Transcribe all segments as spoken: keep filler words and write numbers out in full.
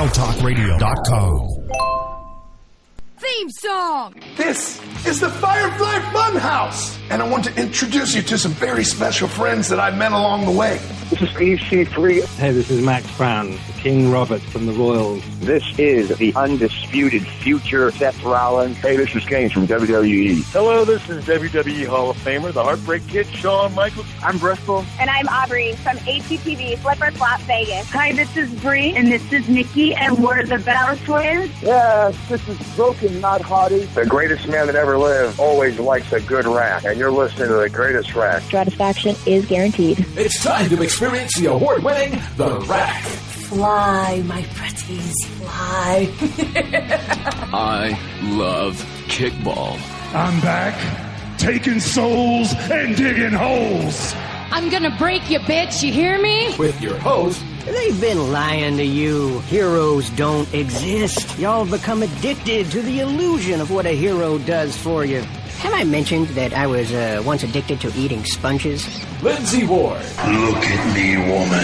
wild talk radio dot com. Theme song! This is the Firefly Funhouse! And I want to introduce you to some very special friends that I've met along the way. This is E C three. Hey, this is Max Brown, King Robert from the Royals. This is the undisputed future Seth Rollins. Hey, this is Kane from W W E. Hello, this is W W E Hall of Famer, the Heartbreak Kid, Shawn Michaels. I'm Bristol. And I'm Aubrey from H G T V Flipper Flop Vegas. Hi, this is Bree, and this is Nikki, and we're the Battle Twins. Yes, this is Broken Not Hottie. The greatest man that ever lived always likes a good rack, and you're listening to the greatest rack. Satisfaction is guaranteed. It's time to experience the award-winning The Rack. Fly, my pretties, fly. I love kickball. I'm back, taking souls and digging holes. I'm gonna break you, bitch, you hear me? With your host, they've been lying to you. Heroes don't exist. Y'all have become addicted to the illusion of what a hero does for you. Have I mentioned that I was uh, once addicted to eating sponges? Lindsay Ward. Look at me, woman.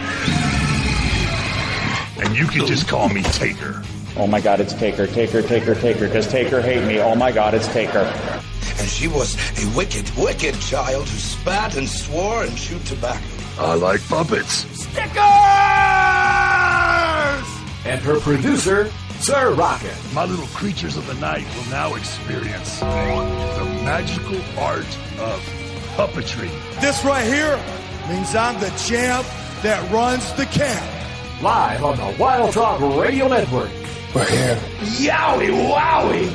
And you can just call me Taker. Oh my God, it's Taker, Taker, Taker, Taker. Does Taker hate me? Oh my God, it's Taker. And she was a wicked, wicked child who spat and swore and chewed tobacco. I like puppets. Stickers! And her producer, Sir Rocket. My little creatures of the night will now experience the magical art of puppetry. This right here means I'm the champ that runs the camp. Live on the Wild Talk Radio Network. We're here. Yowie wowie!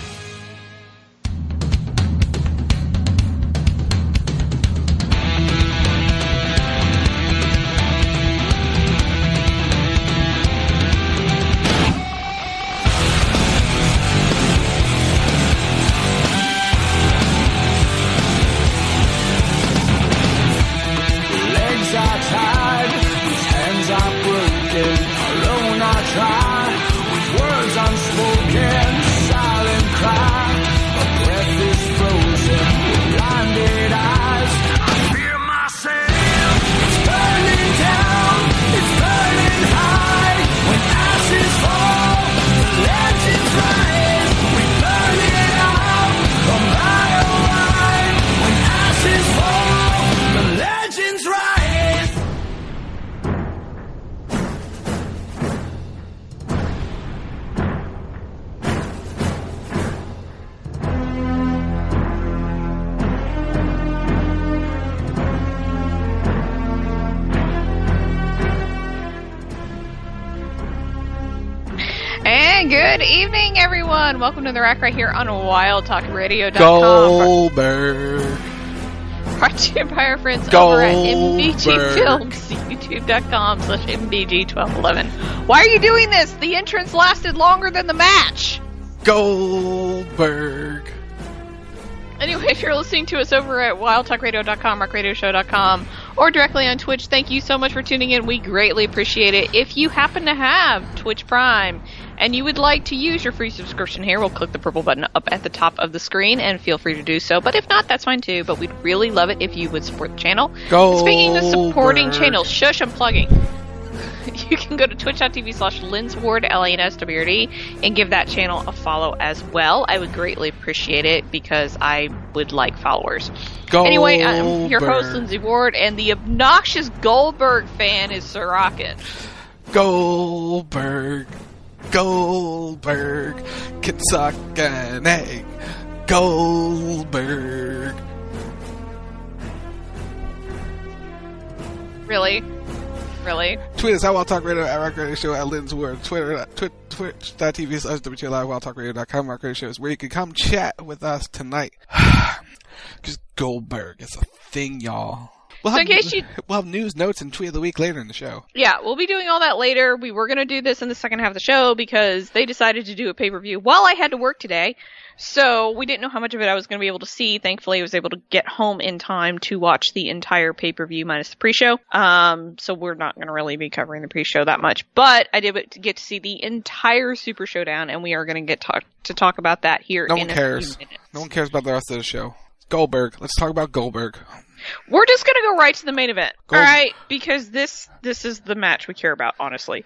Good evening, everyone. Welcome to The Rack right here on wild talk radio dot com. Goldberg. Brought to you by our friends Goldberg. over at M B G Films, YouTube dot com slash M B G twelve eleven. Why are you doing this? The entrance lasted longer than the match. Goldberg. Anyway, if you're listening to us over at wild talk radio dot com, rock radio show dot com, or directly on Twitch, thank you so much for tuning in. We greatly appreciate it. If you happen to have Twitch Prime and you would like to use your free subscription here, we'll click the purple button up at the top of the screen and feel free to do so. But if not, that's fine too. But we'd really love it if you would support the channel. Goldberg. Speaking of supporting channels, shush, I'm plugging. You can go to twitch dot t v slash linsward, L A N S W R D, and give that channel a follow as well. I would greatly appreciate it because I would like followers. Goldberg. Anyway, I'm your host, Lindsay Ward, and the obnoxious Goldberg fan is Sir Rocket. Goldberg. Goldberg. Can suck an egg. Goldberg. Really? Really? Tweet us at Wild Talk Radio, at Rock Radio Show, at Lynn's Word, Twitter, twit, twitch dot t v slash W T L Live, wild talk radio dot com, Rock Radio Show is where you can come chat with us tonight. Because Goldberg is a thing, y'all. We'll so have, in case you... we'll have news, notes, and tweet of the week later in the show. Yeah, we'll be doing all that later. We were going to do this in the second half of the show because they decided to do a pay-per-view while I had to work today. So we didn't know how much of it I was going to be able to see. Thankfully, I was able to get home in time to watch the entire pay-per-view minus the pre-show. Um, so we're not going to really be covering the pre-show that much. But I did get to see the entire Super Showdown, and we are going to get talk- to talk about that here no in one a cares. few minutes. No one cares about the rest of the show. Goldberg. Let's talk about Goldberg. We're just going to go right to the main event. Gold- all right? Because this this is the match we care about, honestly.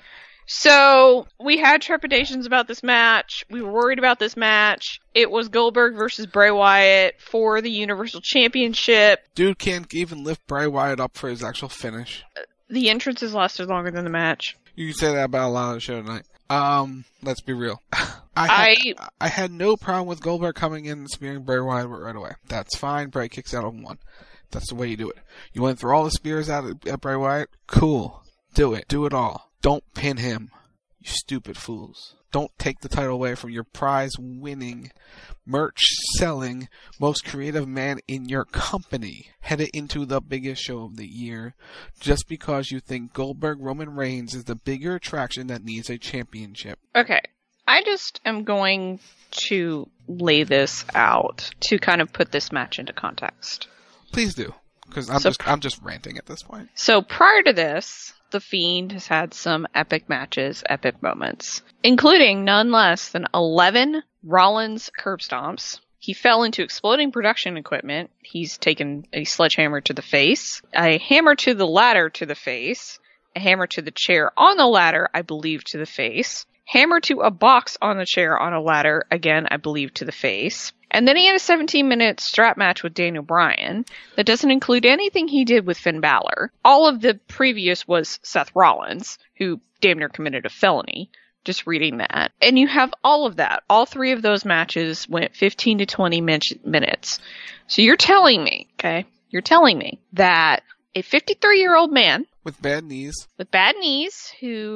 So, we had trepidations about this match. We were worried about this match. It was Goldberg versus Bray Wyatt for the Universal Championship. Dude can't even lift Bray Wyatt up for his actual finish. The entrances lasted longer than the match. You can say that about a lot of the show tonight. Um, let's be real. I had, I, I had no problem with Goldberg coming in and spearing Bray Wyatt right away. That's fine. Bray kicks out on one. That's the way you do it. You went through all the spears out at, at Bray Wyatt? Cool. Do it. Do it all. Don't pin him, you stupid fools. Don't take the title away from your prize-winning, merch-selling, most creative man in your company, headed into the biggest show of the year, just because you think Goldberg Roman Reigns is the bigger attraction that needs a championship. Okay, I just am going to lay this out to kind of put this match into context. Please do, because I'm, so, just, I'm just ranting at this point. So prior to this, The Fiend has had some epic matches, epic moments, including none less than eleven Rollins curb stomps. He fell into exploding production equipment. He's taken a sledgehammer to the face, a hammer to the ladder to the face, a hammer to the chair on the ladder, I believe, to the face, hammer to a box on the chair on a ladder, again, I believe, to the face. And then he had a seventeen minute strap match with Daniel Bryan that doesn't include anything he did with Finn Balor. All of the previous was Seth Rollins, who damn near committed a felony, just reading that. And you have all of that. All three of those matches went fifteen to twenty min- minutes. So you're telling me, okay, you're telling me that a fifty-three-year-old man with bad knees, with bad knees,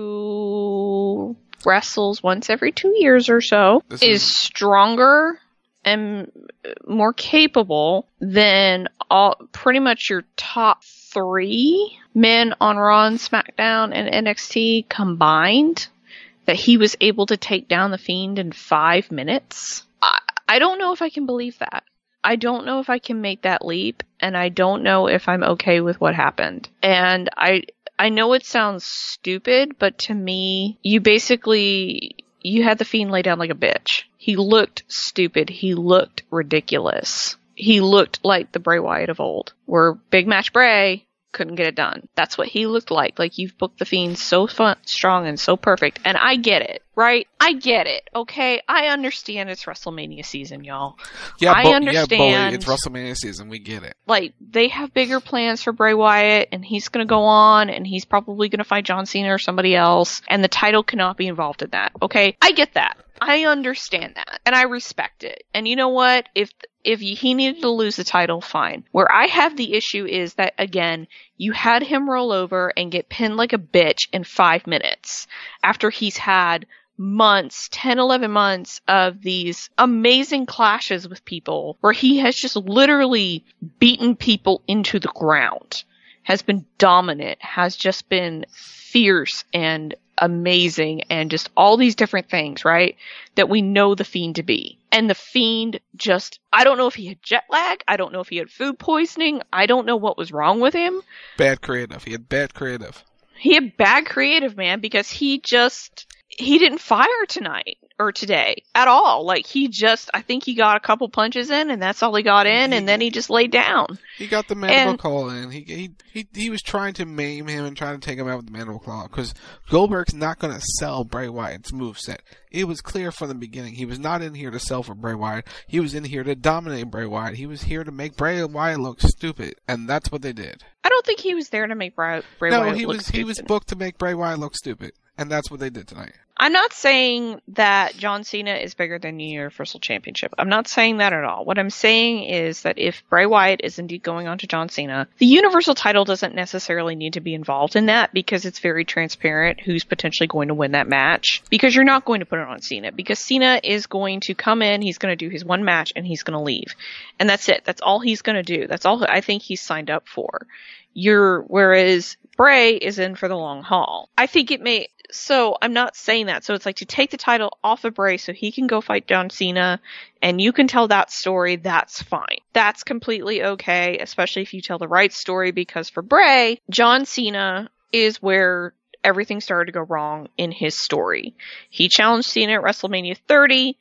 who wrestles once every two years or so, this is, is stronger and more capable than all pretty much your top three men on Raw and SmackDown and N X T combined, that he was able to take down The Fiend in five minutes. I, I don't know if I can believe that. I don't know if I can make that leap, and I don't know if I'm okay with what happened. And I I know it sounds stupid, but to me, you basically, you had The Fiend lay down like a bitch. He looked stupid. He looked ridiculous. He looked like the Bray Wyatt of old, where Big Match Bray couldn't get it done. That's what he looked like. Like, you've booked The Fiend so fun, strong and so perfect. And I get it, right? I get it, okay? I understand it's WrestleMania season, y'all. Yeah, I bo- understand. Yeah, bully, it's WrestleMania season. We get it. Like, they have bigger plans for Bray Wyatt, and he's gonna go on, and he's probably gonna fight John Cena or somebody else, and the title cannot be involved in that, okay? I get that. I understand that, and I respect it. And you know what? If if he needed to lose the title, fine. Where I have the issue is that, again, you had him roll over and get pinned like a bitch in five minutes after he's had months, ten, eleven months of these amazing clashes with people where he has just literally beaten people into the ground, has been dominant, has just been fierce and amazing, and just all these different things, right, that we know The Fiend to be. And The Fiend just, I don't know if he had jet lag, I don't know if he had food poisoning, I don't know what was wrong with him. Bad creative. He had bad creative. He had bad creative, man, because he just, he didn't fire tonight, or today, at all. Like, he just, I think he got a couple punches in, and that's all he got in, he, and then he just laid down. He got the mandible claw in. He, he he he was trying to maim him and trying to take him out with the mandible claw, because Goldberg's not going to sell Bray Wyatt's moveset. It was clear from the beginning. He was not in here to sell for Bray Wyatt. He was in here to dominate Bray Wyatt. He was here to make Bray Wyatt look stupid, and that's what they did. I don't think he was there to make Bray, Bray no, Wyatt he look was, stupid. No, he was booked to make Bray Wyatt look stupid, and that's what they did tonight. I'm not saying that John Cena is bigger than the Universal Championship. I'm not saying that at all. What I'm saying is that if Bray Wyatt is indeed going on to John Cena, the Universal title doesn't necessarily need to be involved in that, because it's very transparent who's potentially going to win that match. Because you're not going to put it on Cena. Because Cena is going to come in, he's going to do his one match, and he's going to leave. And that's it. That's all he's going to do. That's all I think he's signed up for. You're, whereas Bray is in for the long haul. I think it may, so I'm not saying that. So it's like, to take the title off of Bray so he can go fight John Cena and you can tell that story, that's fine. That's completely okay, especially if you tell the right story, because for Bray, John Cena is where everything started to go wrong in his story. He challenged Cena at WrestleMania thirty.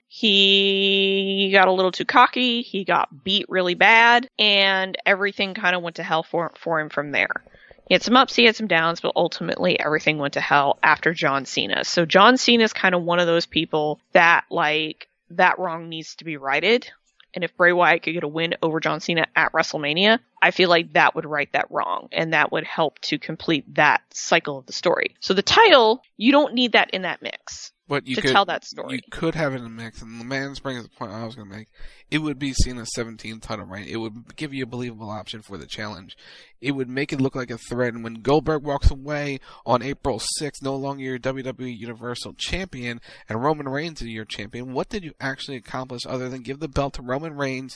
He got a little too cocky. He got beat really bad, and everything kind of went to hell for, for him from there. He had some ups, he had some downs, but ultimately everything went to hell after John Cena. So John Cena is kind of one of those people that, like, that wrong needs to be righted. And if Bray Wyatt could get a win over John Cena at WrestleMania, I feel like that would right that wrong. And that would help to complete that cycle of the story. So the title, you don't need that in that mix. But you to could, tell that story. You could have it in the mix, and the man's brings the point I was going to make. It would be Cena's seventeenth title reign. It would give you a believable option for the challenge. It would make it look like a threat, and when Goldberg walks away on April sixth, no longer your W W E Universal Champion, and Roman Reigns is your champion, what did you actually accomplish other than give the belt to Roman Reigns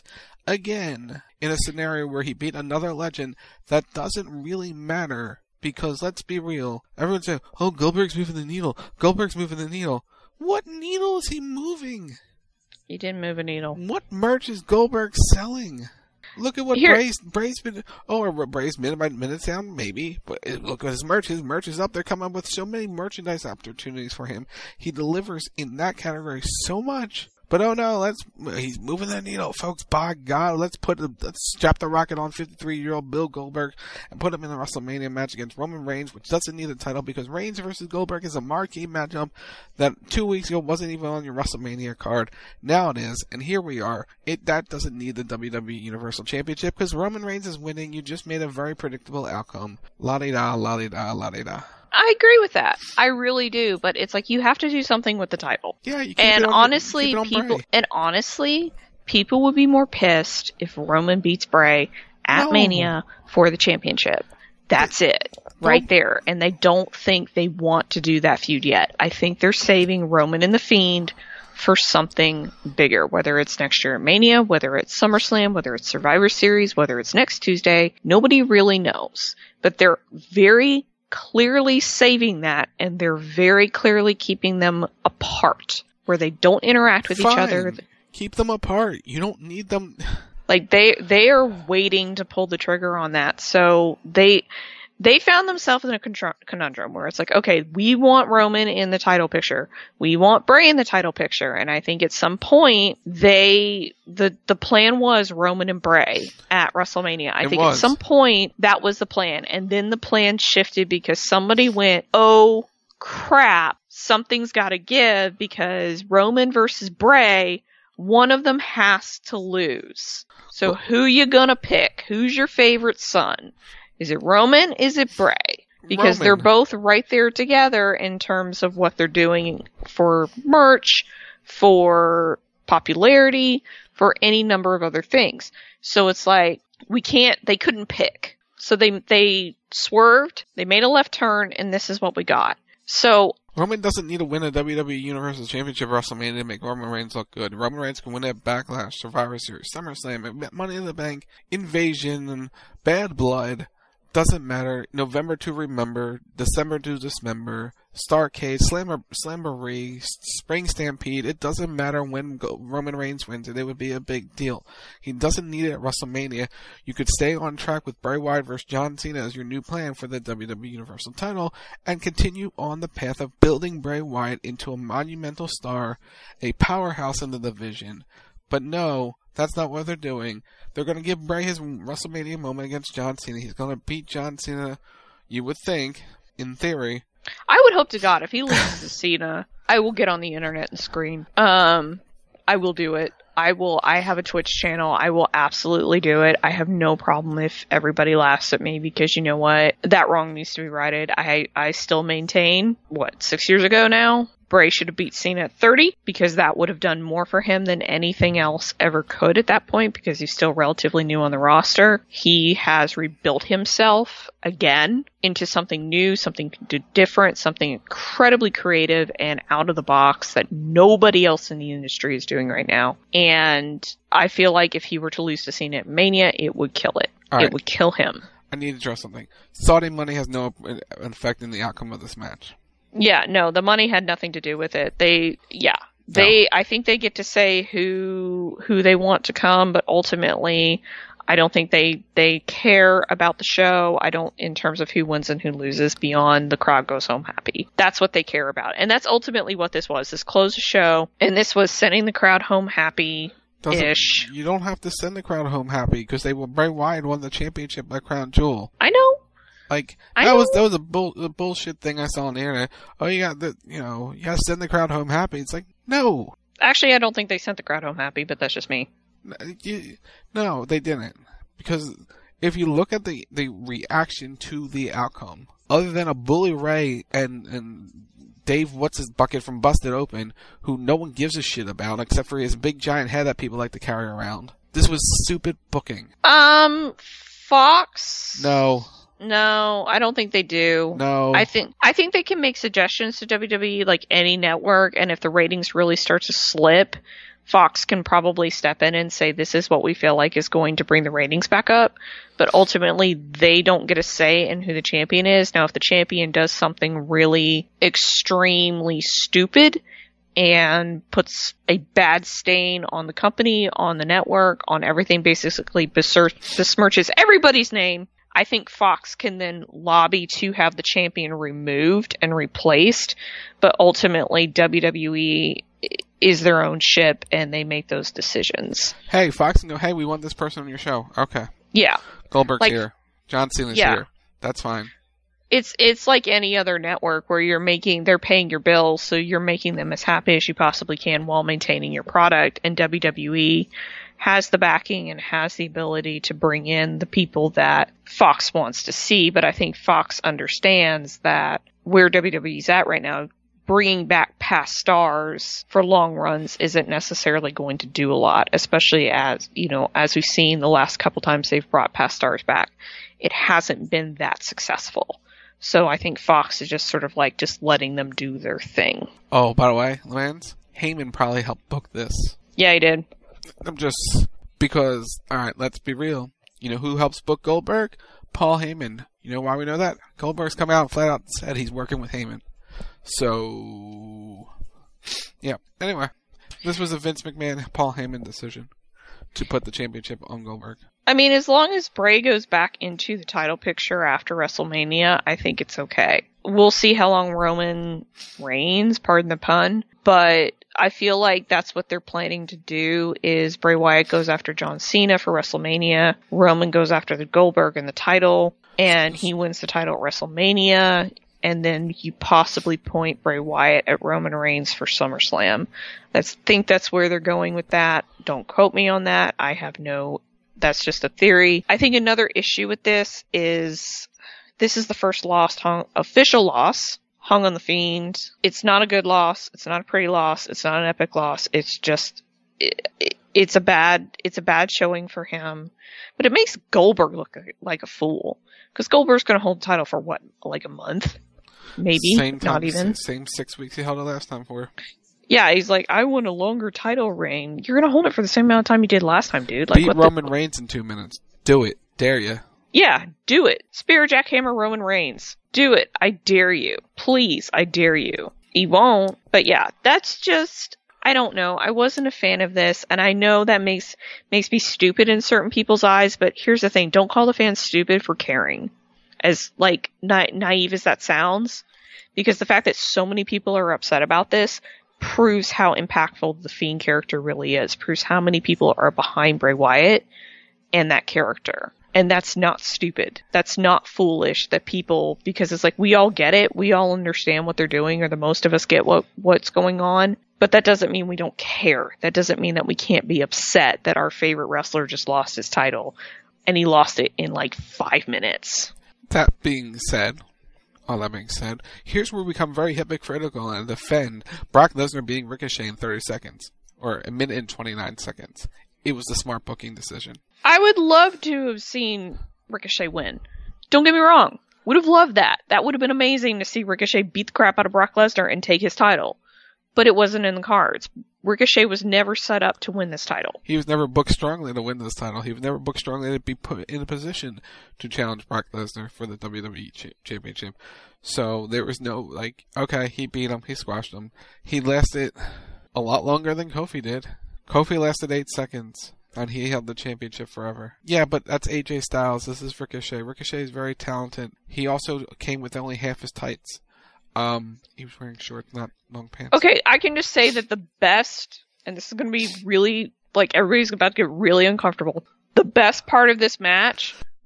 again in a scenario where he beat another legend that doesn't really matter? Because let's be real, everyone say, oh, Goldberg's moving the needle. Goldberg's moving the needle. What needle is he moving? He didn't move a needle. What merch is Goldberg selling? Look at what Here. Bray's, Bray's been, oh, or Bray's minute by minute sound, maybe. But look at his merch. His merch is up. They're coming up with so many merchandise opportunities for him. He delivers in that category so much. But oh no, let's, he's moving the needle, folks. By God, let's put, let's strap the rocket on fifty-three-year-old Bill Goldberg and put him in the WrestleMania match against Roman Reigns, which doesn't need the title because Reigns versus Goldberg is a marquee matchup that two weeks ago wasn't even on your WrestleMania card. Now it is, and here we are. It, that doesn't need the W W E Universal Championship because Roman Reigns is winning. You just made a very predictable outcome. La-di-da, la-di-da, la-di-da. I agree with that. I really do. But it's like you have to do something with the title. Yeah, you keep and it on, honestly, keep it on people Bray. and honestly, people would be more pissed if Roman beats Bray at No. Mania for the championship. That's it. Right there. And they don't think they want to do that feud yet. I think they're saving Roman and The Fiend for something bigger, whether it's next year at Mania, whether it's SummerSlam, whether it's Survivor Series, whether it's next Tuesday. Nobody really knows. But they're very clearly saving that, and they're very clearly keeping them apart, where they don't interact with Fine. each other. Keep them apart. You don't need them. Like they they are waiting to pull the trigger on that. So they they found themselves in a conundrum where it's like, okay, we want Roman in the title picture, we want Bray in the title picture, and I think at some point they the the plan was Roman and Bray at WrestleMania. I It think was. at some point that was the plan, and then the plan shifted because somebody went, oh crap, something's got to give because Roman versus Bray, one of them has to lose. So who you gonna pick? Who's your favorite son? Is it Roman? Is it Bray? Because Roman. they're both right there together in terms of what they're doing for merch, for popularity, for any number of other things. So it's like, we can't, they couldn't pick. So they, they swerved, they made a left turn, and this is what we got. So, Roman doesn't need to win a W W E Universal Championship at WrestleMania to make Roman Reigns look good. Roman Reigns can win at Backlash, Survivor Series, SummerSlam, Money in the Bank, Invasion, and Bad Blood. Doesn't matter. November to Remember, December to Dismember, Starrcade, Slammer, Slamboree, Spring Stampede. It doesn't matter when Go- Roman Reigns wins it. It would be a big deal. He doesn't need it at WrestleMania. You could stay on track with Bray Wyatt versus John Cena as your new plan for the W W E Universal title and continue on the path of building Bray Wyatt into a monumental star, a powerhouse in the division. But no, that's not what they're doing. They're going to give Bray his WrestleMania moment against John Cena. He's going to beat John Cena, you would think, in theory. I would hope to God if he loses to Cena, I will get on the internet and scream. Um, I will do it. I will. I have a Twitch channel. I will absolutely do it. I have no problem if everybody laughs at me because you know what? That wrong needs to be righted. I I still maintain, what, six years ago now? Bray should have beat Cena at thirty because that would have done more for him than anything else ever could at that point because he's still relatively new on the roster. He has rebuilt himself again into something new, something different, something incredibly creative and out of the box that nobody else in the industry is doing right now. And I feel like if he were to lose to Cena at Mania, it would kill it. All It right. would kill him. I need to address something. Saudi money has no effect in the outcome of this match. Yeah, no, the money had nothing to do with it. They, yeah, they, no. I think they get to say who, who they want to come, but ultimately, I don't think they, they care about the show. I don't, in terms of who wins and who loses beyond the crowd goes home happy. That's what they care about. And that's ultimately what this was. This closed the show, and this was sending the crowd home happy. Ish. You don't have to send the crowd home happy because they will. Bray Wyatt won the championship by crown jewel. I know. Like, I that know. was that was a, bull, a bullshit thing I saw on the internet. Oh, you got the, you know, you gotta send the crowd home happy. It's like, no. Actually, I don't think they sent the crowd home happy, but that's just me. You, no, they didn't. Because if you look at the, the reaction to the outcome, other than a Bully Ray and, and Dave What's His Bucket from Busted Open, who no one gives a shit about except for his big giant head that people like to carry around. This was stupid booking. Um, Fox? No. No, I don't think they do. No. I think I think they can make suggestions to W W E like any network, and if the ratings really start to slip, Fox can probably step in and say this is what we feel like is going to bring the ratings back up. But ultimately, they don't get a say in who the champion is. Now, if the champion does something really extremely stupid and puts a bad stain on the company, on the network, on everything, basically besmirches everybody's name, I think Fox can then lobby to have the champion removed and replaced, but ultimately W W E is their own ship and they make those decisions. Hey, Fox can go, hey, we want this person on your show. Okay. Yeah. Goldberg's like, here. John Cena's yeah. here. That's fine. It's it's like any other network where you're making, they're paying your bills, so you're making them as happy as you possibly can while maintaining your product, and W W E has the backing and has the ability to bring in the people that Fox wants to see, but I think Fox understands that where W W E's at right now, bringing back past stars for long runs isn't necessarily going to do a lot, especially as, you know, as we've seen the last couple times they've brought past stars back. It hasn't been that successful. So I think Fox is just sort of like just letting them do their thing. Oh, by the way, Lance, Heyman probably helped book this. Yeah, he did. I'm just, because, alright, let's be real. You know who helps book Goldberg? Paul Heyman. You know why we know that? Goldberg's come out and flat out said he's working with Heyman. So, yeah. Anyway, this was a Vince McMahon, Paul Heyman decision to put the championship on Goldberg. I mean, as long as Bray goes back into the title picture after WrestleMania, I think it's okay. We'll see how long Roman reigns, pardon the pun, but I feel like that's what they're planning to do is Bray Wyatt goes after John Cena for WrestleMania, Roman goes after the Goldberg and the title, and he wins the title at WrestleMania, and then you possibly point Bray Wyatt at Roman Reigns for SummerSlam. I think that's where they're going with that. Don't quote me on that. I have no... That's just a theory. I think another issue with this is this is the first loss, hung, official loss, hung on the Fiend. It's not a good loss. It's not a pretty loss. It's not an epic loss. It's just, it, it, it's a bad, it's a bad showing for him. But it makes Goldberg look like a fool. Because Goldberg's going to hold the title for what, like a month? Maybe. Same time, not even. Same six weeks he held it last time for. Yeah, he's like, I want a longer title reign. You're gonna hold it for the same amount of time you did last time, dude. Like, beat what Roman the... Reigns in two minutes. Do it. Dare ya. Yeah, do it. Spear Jackhammer Roman Reigns. Do it. I dare you. Please, I dare you. He won't. But yeah, that's just, I don't know. I wasn't a fan of this, and I know that makes makes me stupid in certain people's eyes, but here's the thing. Don't call the fans stupid for caring. As, like, na- naive as that sounds. Because the fact that so many people are upset about this proves how impactful the Fiend character really is, proves how many people are behind Bray Wyatt and that character. And that's not stupid. That's not foolish that people, because it's like, we all get it, we all understand what they're doing, or the most of us get what what's going on, but that doesn't mean we don't care. That doesn't mean that we can't be upset that our favorite wrestler just lost his title, and he lost it in like five minutes. That being said, all that being said, here's where we become very hypocritical and defend Brock Lesnar beating Ricochet in thirty seconds. Or a minute and twenty-nine seconds. It was the smart booking decision. I would love to have seen Ricochet win. Don't get me wrong. Would have loved that. That would have been amazing to see Ricochet beat the crap out of Brock Lesnar and take his title. But it wasn't in the cards. Ricochet was never set up to win this title. He was never booked strongly to win this title. He was never booked strongly to be put in a position to challenge Brock Lesnar for the W W E cha- Championship. So there was no, like, okay, he beat him, he squashed him. He lasted a lot longer than Kofi did. Kofi lasted eight seconds, and he held the championship forever. Yeah, but that's A J Styles. This is Ricochet. Ricochet is very talented. He also came with only half his tights. Um, he was wearing shorts, not long pants. Okay, I can just say that the best, and this is going to be really, like, everybody's about to get really uncomfortable. The best part of this match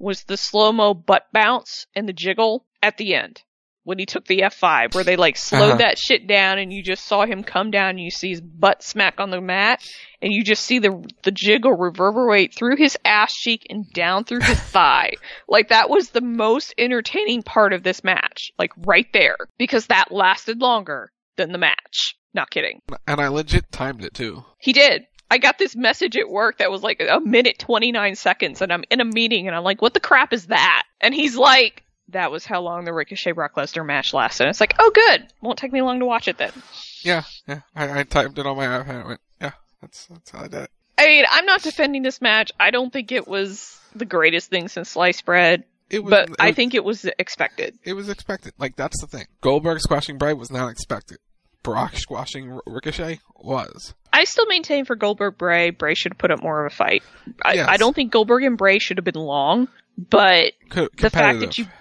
was the slow-mo butt bounce and the jiggle at the end. When he took the F five, where they like slowed Uh-huh. that shit down and you just saw him come down and you see his butt smack on the mat and you just see the the jiggle reverberate through his ass cheek and down through his thigh. Like that was the most entertaining part of this match. Like right there. Because that lasted longer than the match. Not kidding. And I legit timed it too. He did. I got this message at work that was like a minute twenty-nine seconds and I'm in a meeting and I'm like, what the crap is that? And he's like, that was how long the Ricochet Brock Lesnar match lasted. And it's like, oh good. Won't take me long to watch it then. Yeah, yeah. I, I typed it on my iPad and went, yeah, that's, that's how I did it. I mean, I'm not defending this match. I don't think it was the greatest thing since sliced bread. It was, but it I was, think it was expected. It was expected. Like, that's the thing. Goldberg squashing Bray was not expected. Brock squashing R- Ricochet was. I still maintain for Goldberg Bray, Bray should have put up more of a fight. I, Yes. I don't think Goldberg and Bray should have been long, but Co- the fact competitive. that you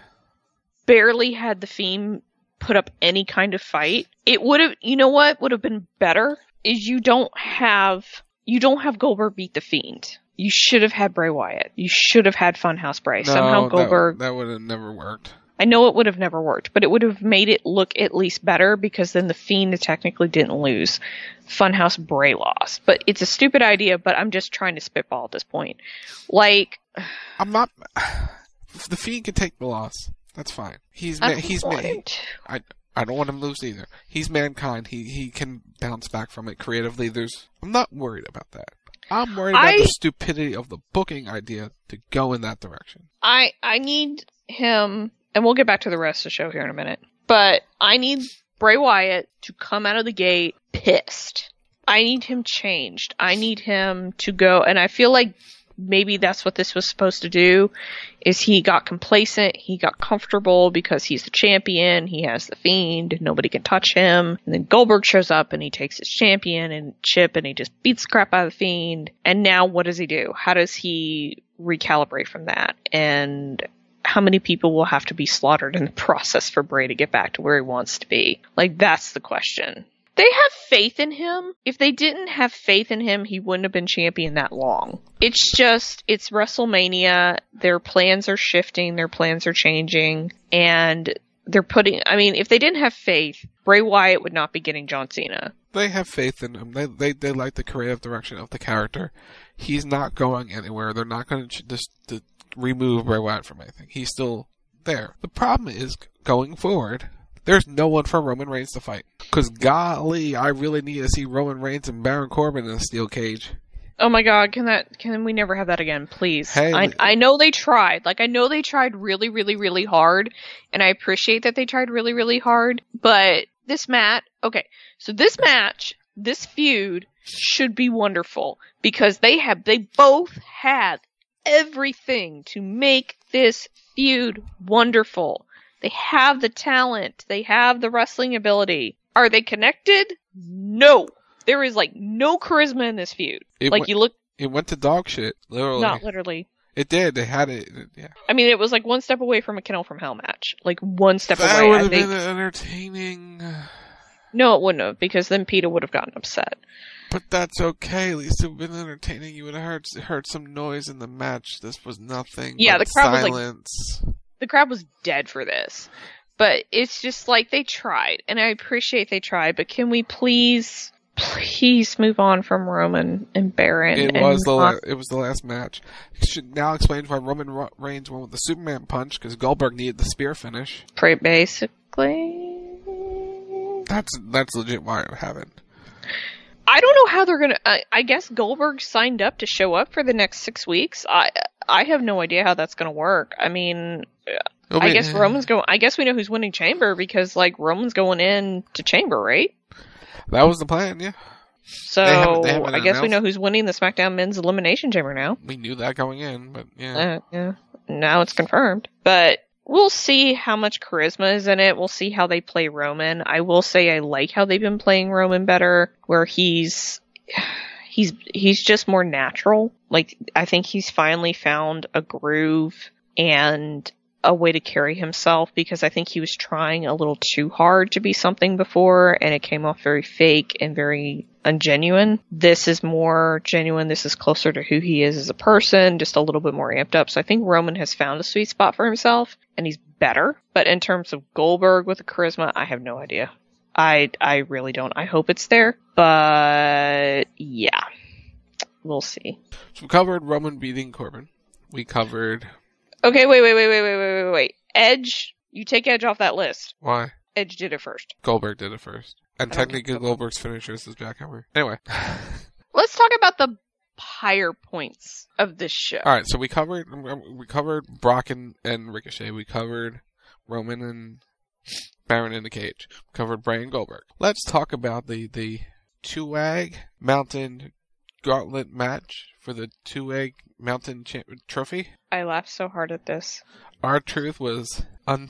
barely had the Fiend put up any kind of fight, it would have, you know what would have been better is you don't have, you don't have Goldberg beat the Fiend. You should have had Bray Wyatt. You should have had Funhouse Bray. No, Somehow that- Goldberg. That, would have never worked. I know it would have never worked, but it would have made it look at least better because then the Fiend technically didn't lose. Funhouse Bray lost. But it's a stupid idea, but I'm just trying to spitball at this point. Like, I'm not. The Fiend can take the loss. That's fine. He's I ma- don't he's want ma- him to. I I don't want him to lose either. He's mankind. He he can bounce back from it creatively. There's. I'm not worried about that. I'm worried about I- the stupidity of the booking idea to go in that direction. I I need him, and we'll get back to the rest of the show here in a minute, but I need Bray Wyatt to come out of the gate pissed. I need him changed. I need him to go, and I feel like maybe that's what this was supposed to do, is he got complacent, he got comfortable because he's the champion, he has the Fiend, nobody can touch him, and then Goldberg shows up and he takes his champion and chip and he just beats the crap out of the Fiend, and now what does he do? How does he recalibrate from that? And how many people will have to be slaughtered in the process for Bray to get back to where he wants to be? Like, that's the question. They have faith in him. If they didn't have faith in him, he wouldn't have been champion that long. It's just, it's WrestleMania. Their plans are shifting. Their plans are changing. And they're putting, I mean, if they didn't have faith, Bray Wyatt would not be getting John Cena. They have faith in him. They they they like the creative direction of the character. He's not going anywhere. They're not going to just to remove Bray Wyatt from anything. He's still there. The problem is, going forward, there's no one for Roman Reigns to fight. Because golly, I really need to see Roman Reigns and Baron Corbin in a steel cage. Oh my god, can that, can we never have that again, please? Hey, I, I know they tried. Like, I know they tried really, really, really hard, and I appreciate that they tried really, really hard, but this match, okay, so this match, this feud, should be wonderful, because they have, they both had everything to make this feud wonderful. They have the talent. They have the wrestling ability. Are they connected? No. There is, like, no charisma in this feud. It like, went, you look... It went to dog shit, literally. Not literally. It did. They had it, yeah. I mean, it was, like, one step away from a Kennel from Hell match. Like, one step that away. would I have think... been entertaining. No, it wouldn't have, because then Peter would have gotten upset. But that's okay. At least it would have been entertaining. You would have heard, heard some noise in the match. This was nothing Yeah, but the crowd silence. was, like... The crowd was dead for this. But it's just like, they tried, and I appreciate they tried, but can we please, please move on from Roman and Baron? It and was the not- la- it was the last match. It should now explain why Roman Ro- Reigns went with the Superman punch, because Goldberg needed the spear finish. Pretty basically. That's that's legit why it happened. I don't know how they're gonna. I, I guess Goldberg signed up to show up for the next six weeks. I I have no idea how that's gonna work. I mean, It'll I be- guess Roman's going. I guess we know who's winning Chamber because like Roman's going in to Chamber, right? That was the plan, yeah. So They haven't- they haven't I guess we announced- know who's winning the SmackDown Men's Elimination Chamber now. We knew that going in, but yeah. Uh, yeah. Now it's confirmed. But we'll see how much charisma is in it. We'll see how they play Roman. I will say I like how they've been playing Roman better, where he's he's he's just more natural. Like, I think he's finally found a groove, and a way to carry himself, because I think he was trying a little too hard to be something before, and it came off very fake and very ungenuine. This is more genuine. This is closer to who he is as a person, just a little bit more amped up. So I think Roman has found a sweet spot for himself, and he's better. But in terms of Goldberg with the charisma, I have no idea. I I really don't. I hope it's there, but yeah, we'll see. So we covered Roman beating Corbin. We covered. Okay, wait, wait, wait, wait, wait, wait, wait, wait. Edge, you take Edge off that list. Why? Edge did it first. Goldberg did it first. And technically Goldberg's finisher is Jackhammer. Anyway. Let's talk about the higher points of this show. Alright, so we covered we covered Brock and, and Ricochet. We covered Roman and Baron in the cage. We covered Bray and Goldberg. Let's talk about the, the two-egg mountain gauntlet match for the two-egg mountain cha- trophy. I laughed so hard at this. R-Truth was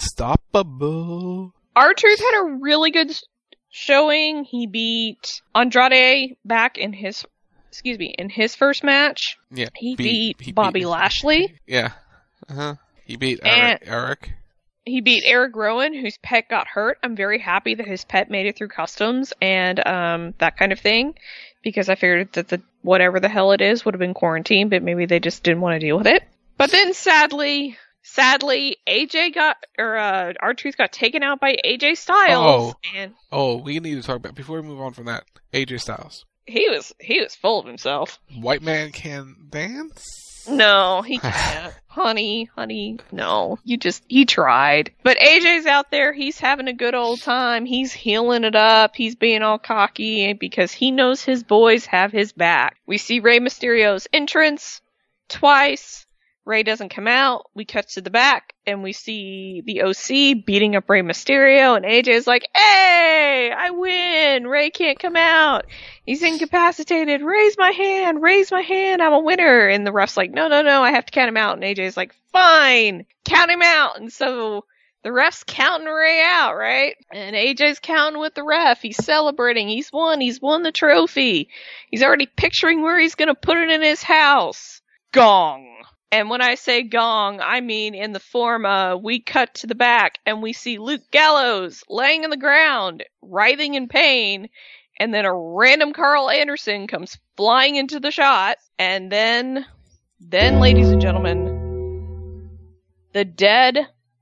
unstoppable. R-Truth had a really good showing. He beat Andrade back in his, excuse me, in his first match. Yeah. He beat, beat he Bobby beat, Lashley. Yeah. Uh-huh. He beat Eric. Eric. He beat Eric Rowan, whose pet got hurt. I'm very happy that his pet made it through customs and um, that kind of thing, because I figured that the whatever the hell it is would have been quarantined, but maybe they just didn't want to deal with it. But then sadly, sadly, A J got, or uh, R-Truth got taken out by A J Styles. Oh. And oh, we need to talk about, before we move on from that, A J Styles. He was, he was full of himself. White man can dance? No, he can't. honey, honey, no. You just, he tried. But A J's out there, he's having a good old time. He's healing it up. He's being all cocky because he knows his boys have his back. We see Rey Mysterio's entrance twice. Rey doesn't come out. We cut to the back and we see the O C beating up Rey Mysterio, and A J's like, hey, I win. Rey can't come out. He's incapacitated. Raise my hand. Raise my hand. I'm a winner. And the ref's like, no, no, no. I have to count him out. And A J's like, fine. Count him out. And so the ref's counting Rey out, right? And A J's counting with the ref. He's celebrating. He's won. He's won the trophy. He's already picturing where he's going to put it in his house. Gong. And when I say gong, I mean in the form of we cut to the back and we see Luke Gallows laying on the ground, writhing in pain, and then a random Carl Anderson comes flying into the shot, and then, then, ladies and gentlemen, the dead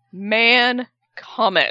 man cometh.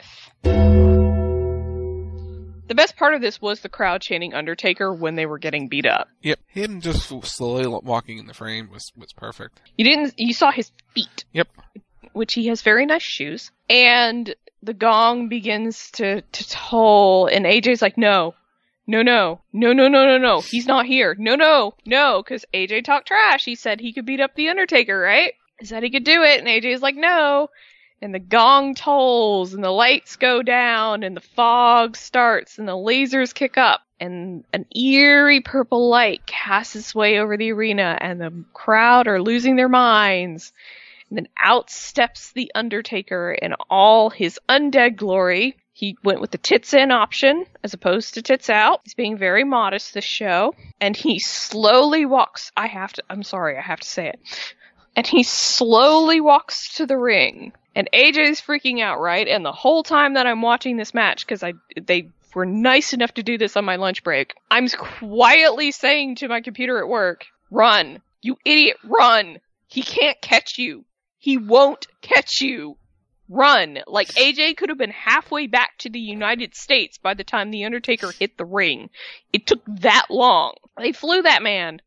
The best part of this was the crowd chanting Undertaker when they were getting beat up. Yep. Him just slowly walking in the frame was, was perfect. You didn't, you saw his feet. Yep. Which he has very nice shoes. And the gong begins to, to toll, and A J's like, no, no, no, no, no, no, no, no, he's not here. No, no, no, because A J talked trash. He said he could beat up the Undertaker, right? He said he could do it, and A J's like, no. And the gong tolls, and the lights go down, and the fog starts, and the lasers kick up, and an eerie purple light casts its way over the arena, and the crowd are losing their minds. And then out steps the Undertaker in all his undead glory. He went with the tits in option, as opposed to tits out. He's being very modest this show. And he slowly walks, I have to, I'm sorry, I have to say it. And he slowly walks to the ring. And A J's freaking out, right? And the whole time that I'm watching this match, because I they were nice enough to do this on my lunch break, I'm quietly saying to my computer at work, run. You idiot, run. He can't catch you. He won't catch you. Run. Like, A J could have been halfway back to the United States by the time The Undertaker hit the ring. It took that long. They flew that man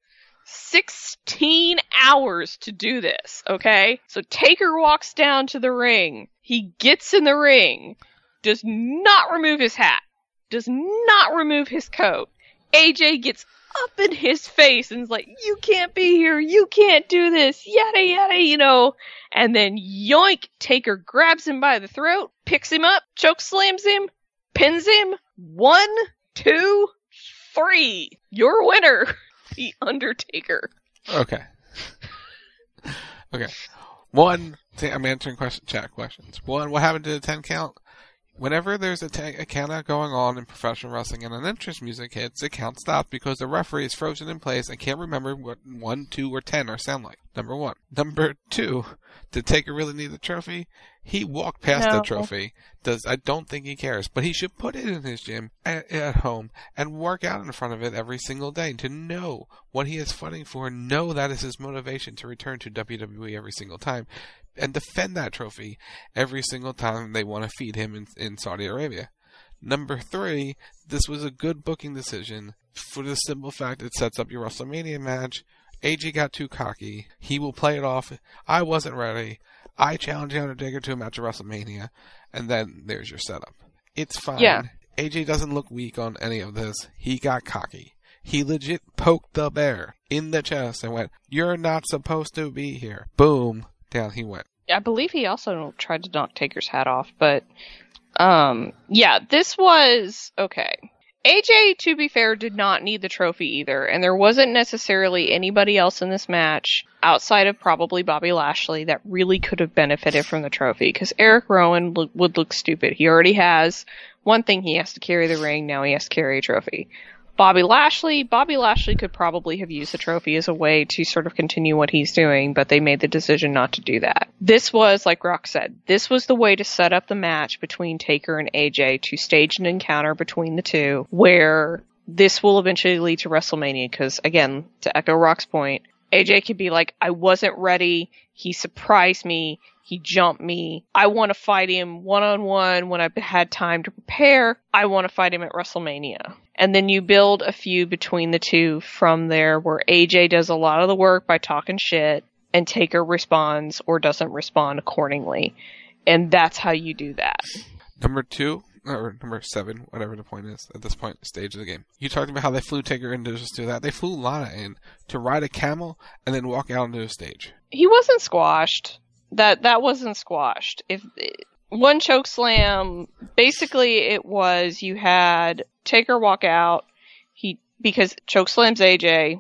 sixteen hours to do this, okay? So Taker walks down to the ring. He gets in the ring, does not remove his hat, does not remove his coat. A J gets up in his face and is like, you can't be here, you can't do this, yada yada, you know. And then yoink, Taker grabs him by the throat, picks him up, choke slams him, pins him. One, two, three. Your winner. The Undertaker. Okay. Okay. One, I'm answering question, chat questions. One, what happened to the ten count? Whenever there's a, ta- a count going on in professional wrestling and an entrance music hits, the count stops because the referee is frozen in place and can't remember what one, two, or ten are sound like. Number one. Number two, did Taker really need the trophy? He walked past no. the trophy. Does I don't think he cares, but he should put it in his gym at, at home and work out in front of it every single day to know what he is fighting for. Know that is his motivation to return to W W E every single time and defend that trophy every single time they want to feed him in, in Saudi Arabia. Number three, this was a good booking decision for the simple fact it sets up your WrestleMania match. A J got too cocky. He will play it off. I wasn't ready. I challenged The Undertaker to a match at WrestleMania. And then there's your setup. It's fine. Yeah. A J doesn't look weak on any of this. He got cocky. He legit poked the bear in the chest and went, "You're not supposed to be here." Boom. Down he went. I believe he also tried to knock Taker's hat off, but um, yeah, this was okay. A J, to be fair, did not need the trophy either, and there wasn't necessarily anybody else in this match outside of probably Bobby Lashley that really could have benefited from the trophy, because Eric Rowan lo- would look stupid. He already has one thing, he has to carry the ring, now he has to carry a trophy. Bobby Lashley, Bobby Lashley could probably have used the trophy as a way to sort of continue what he's doing, but they made the decision not to do that. This was, like Rock said, this was the way to set up the match between Taker and A J to stage an encounter between the two, where this will eventually lead to WrestleMania, because, again, to echo Rock's point, A J could be like, I wasn't ready, he surprised me, he jumped me, I want to fight him one-on-one when I've had time to prepare, I want to fight him at WrestleMania. And then you build a feud between the two from there where A J does a lot of the work by talking shit and Taker responds or doesn't respond accordingly. And that's how you do that. Number two, or number seven, whatever the point is at this point, stage of the game. You talked about how they flew Taker in to just do that. They flew Lana in to ride a camel and then walk out onto the stage. He wasn't squashed. That that wasn't squashed. If one choke slam, basically it was you had Taker walk out, he because choke slams A J,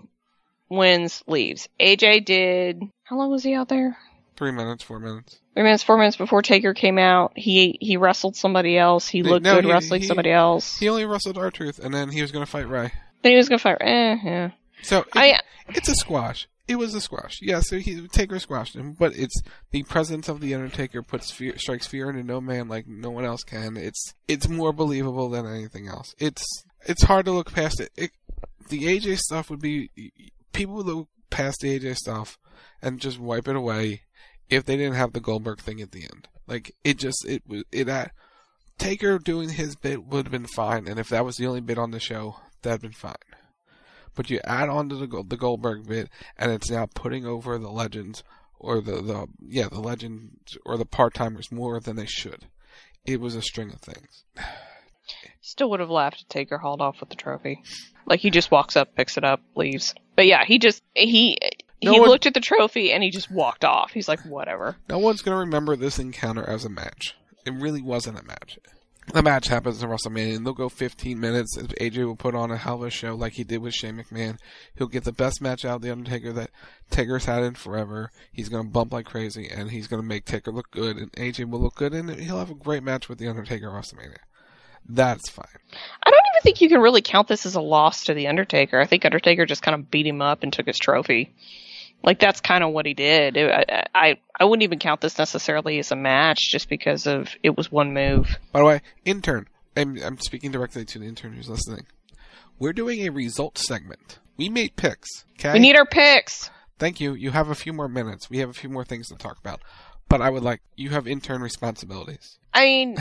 wins, leaves. A J did, how long was he out there? Three minutes, four minutes. Three minutes, four minutes before Taker came out. He he wrestled somebody else. He looked no, good he, wrestling he, somebody else. He only wrestled R-Truth, and then he was going to fight Ray. Then he was going to fight Ray. Eh, yeah. So, it, I, it's a squash. It was a squash. Yeah, so he, Taker squashed him, but it's the presence of the Undertaker puts fear, strikes fear into no man like no one else can. It's it's more believable than anything else. It's it's hard to look past it. it the A J stuff would be, people would look past the A J stuff and just wipe it away if they didn't have the Goldberg thing at the end. Like, it just, it was, it had, Taker doing his bit would have been fine, and if that was the only bit on the show, that'd been fine. But you add on to the the Goldberg bit, and it's now putting over the legends, or the, the yeah, the legends, or the part-timers more than they should. It was a string of things. Still would have laughed if Taker hauled off with the trophy. Like, he just walks up, picks it up, leaves. But yeah, he just, he... No he one, looked at the trophy and he just walked off. He's like, whatever. No one's going to remember this encounter as a match. It really wasn't a match. The match happens in WrestleMania, and they'll go fifteen minutes. A J will put on a hell of a show like he did with Shane McMahon. He'll get the best match out of The Undertaker that Taker's had in forever. He's going to bump like crazy, and he's going to make Taker look good, and A J will look good, and he'll have a great match with The Undertaker at WrestleMania. That's fine. I don't even think you can really count this as a loss to The Undertaker. I think Undertaker just kind of beat him up and took his trophy. Like, that's kind of what he did. I, I I wouldn't even count this necessarily as a match just because of it was one move. By the way, intern, I'm, I'm speaking directly to the intern who's listening. We're doing a results segment. We made picks, okay? We need our picks. Thank you. You have a few more minutes. We have a few more things to talk about. But I would like, you have intern responsibilities. I mean,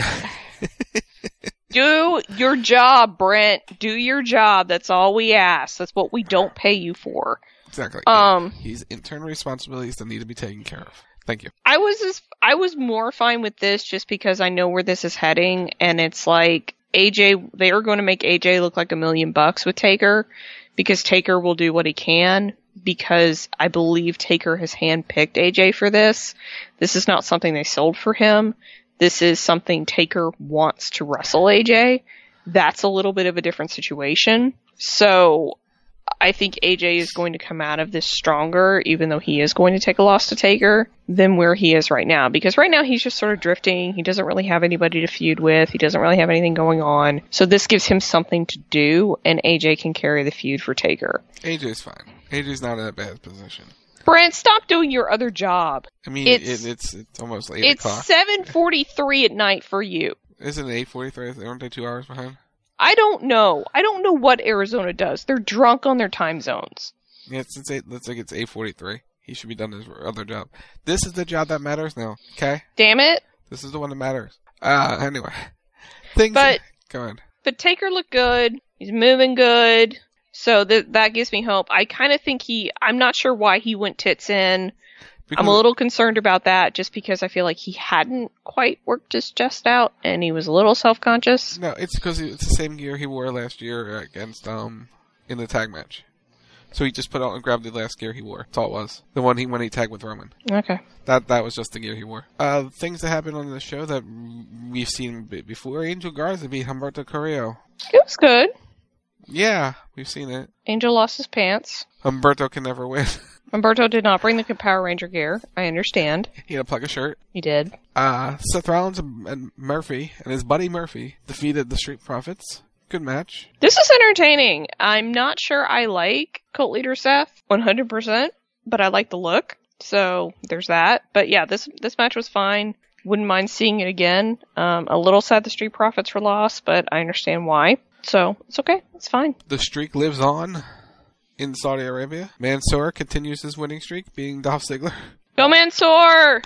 do your job, Brent. Do your job. That's all we ask. That's what we don't pay you for. Exactly. Um, He's internal responsibilities that need to be taken care of. Thank you. I was just, I was more fine with this just because I know where this is heading, and it's like A J. They are going to make A J look like a million bucks with Taker because Taker will do what he can. Because I believe Taker has handpicked A J for this. This is not something they sold for him. This is something Taker wants to wrestle A J. That's a little bit of a different situation. So I think A J is going to come out of this stronger, even though he is going to take a loss to Taker, than where he is right now. Because right now he's just sort of drifting. He doesn't really have anybody to feud with. He doesn't really have anything going on. So this gives him something to do, and A J can carry the feud for Taker. A J's fine. A J's not in a bad position. Brent, stop doing your other job. I mean, it's, it, it's it's almost eight it's o'clock. It's seven forty-three at night for you. Isn't it eight forty-three? Aren't they two hours behind? I don't know. I don't know what Arizona does. They're drunk on their time zones. Yeah, since eight, looks like it's eight forty-three. He should be done his other job. This is the job that matters now, okay? Damn it. This is the one that matters. Uh, anyway. Things but, go ahead. But Taker looked good. He's moving good. So th- that gives me hope. I kind of think he, I'm not sure why he went tits in. Because I'm a little concerned about that just because I feel like he hadn't quite worked his chest out and he was a little self-conscious. No, it's because it's the same gear he wore last year against, um, in the tag match. So he just put out and grabbed the last gear he wore. That's all it was. The one he, when he tagged with Roman. Okay. That that was just the gear he wore. Uh, things that happened on the show that we've seen before. Angel Garza beat Humberto Carrillo. It was good. Yeah, we've seen it. Angel lost his pants. Humberto can never win. Humberto did not bring the Power Ranger gear. I understand. He had a plug of shirt. He did. Uh, Seth Rollins and, and Murphy, and his buddy Murphy, defeated the Street Profits. Good match. This is entertaining. I'm not sure I like Cult Leader Seth one hundred percent, but I like the look. So there's that. But yeah, this this match was fine. Wouldn't mind seeing it again. Um, a little sad the Street Profits were lost, but I understand why. So it's okay. It's fine. The streak lives on. In Saudi Arabia, Mansoor continues his winning streak, beating Dolph Ziggler. Go Mansoor!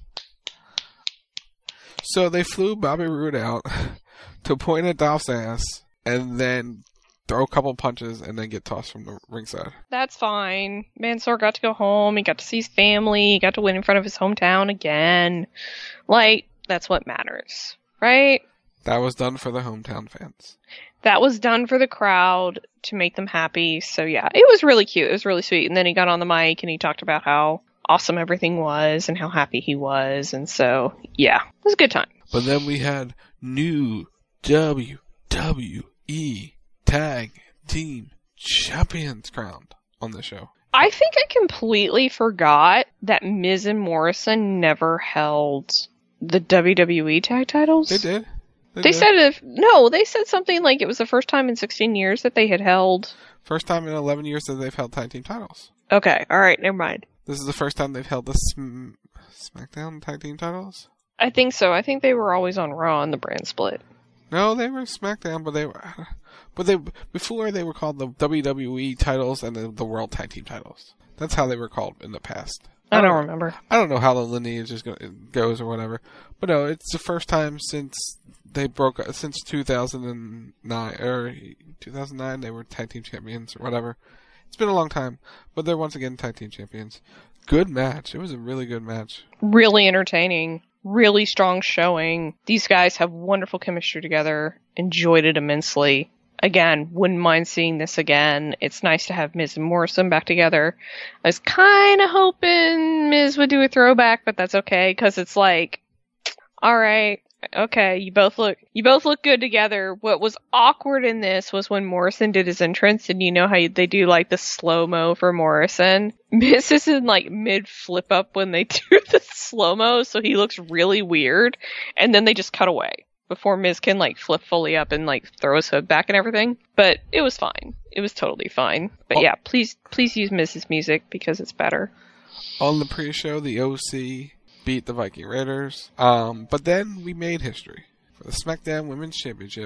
So they flew Bobby Roode out to point at Dolph's ass, and then throw a couple punches, and then get tossed from the ringside. That's fine. Mansoor got to go home, he got to see his family, he got to win in front of his hometown again. Like, that's what matters, right? That was done for the hometown fans. That was done for the crowd to make them happy. So yeah, it was really cute. It was really sweet. And then he got on the mic and he talked about how awesome everything was and how happy he was. And so, yeah, it was a good time. But then we had new W W E Tag Team Champions crowned on the show. I think I completely forgot that Miz and Morrison never held the W W E tag titles. They did. They, they did. said if no, they said something like it was the first time in sixteen years that they had held. First time in eleven years that they've held tag team titles. Okay, all right, never mind. This is the first time they've held the Sm- SmackDown tag team titles. I think so. I think they were always on Raw on the brand split. No, they were SmackDown, but they were, but they before they were called the W W E titles and the, the World Tag Team titles. That's how they were called in the past. I don't, I don't remember. I don't know how the lineage is go- goes or whatever, but no, it's the first time since they broke since two thousand nine or two thousand nine they were tag team champions or whatever. It's been a long time, but they're once again tag team champions. Good match. It was a really good match. Really entertaining. Really strong showing. These guys have wonderful chemistry together. Enjoyed it immensely. Again, wouldn't mind seeing this again. It's nice to have Miz and Morrison back together. I was kind of hoping Miz would do a throwback, but that's okay, because it's like, alright, okay, you both look, you both look good together. What was awkward in this was when Morrison did his entrance, and you know how they do like the slow-mo for Morrison? Miz is in like mid-flip up when they do the slow-mo, so he looks really weird, and then they just cut away before Miz can like flip fully up and like throw his hood back and everything. But it was fine. It was totally fine. But yeah, please, please use Miz's music because it's better. On the pre-show, the O C beat the Viking Raiders. Um, but then we made history for the SmackDown Women's Championship.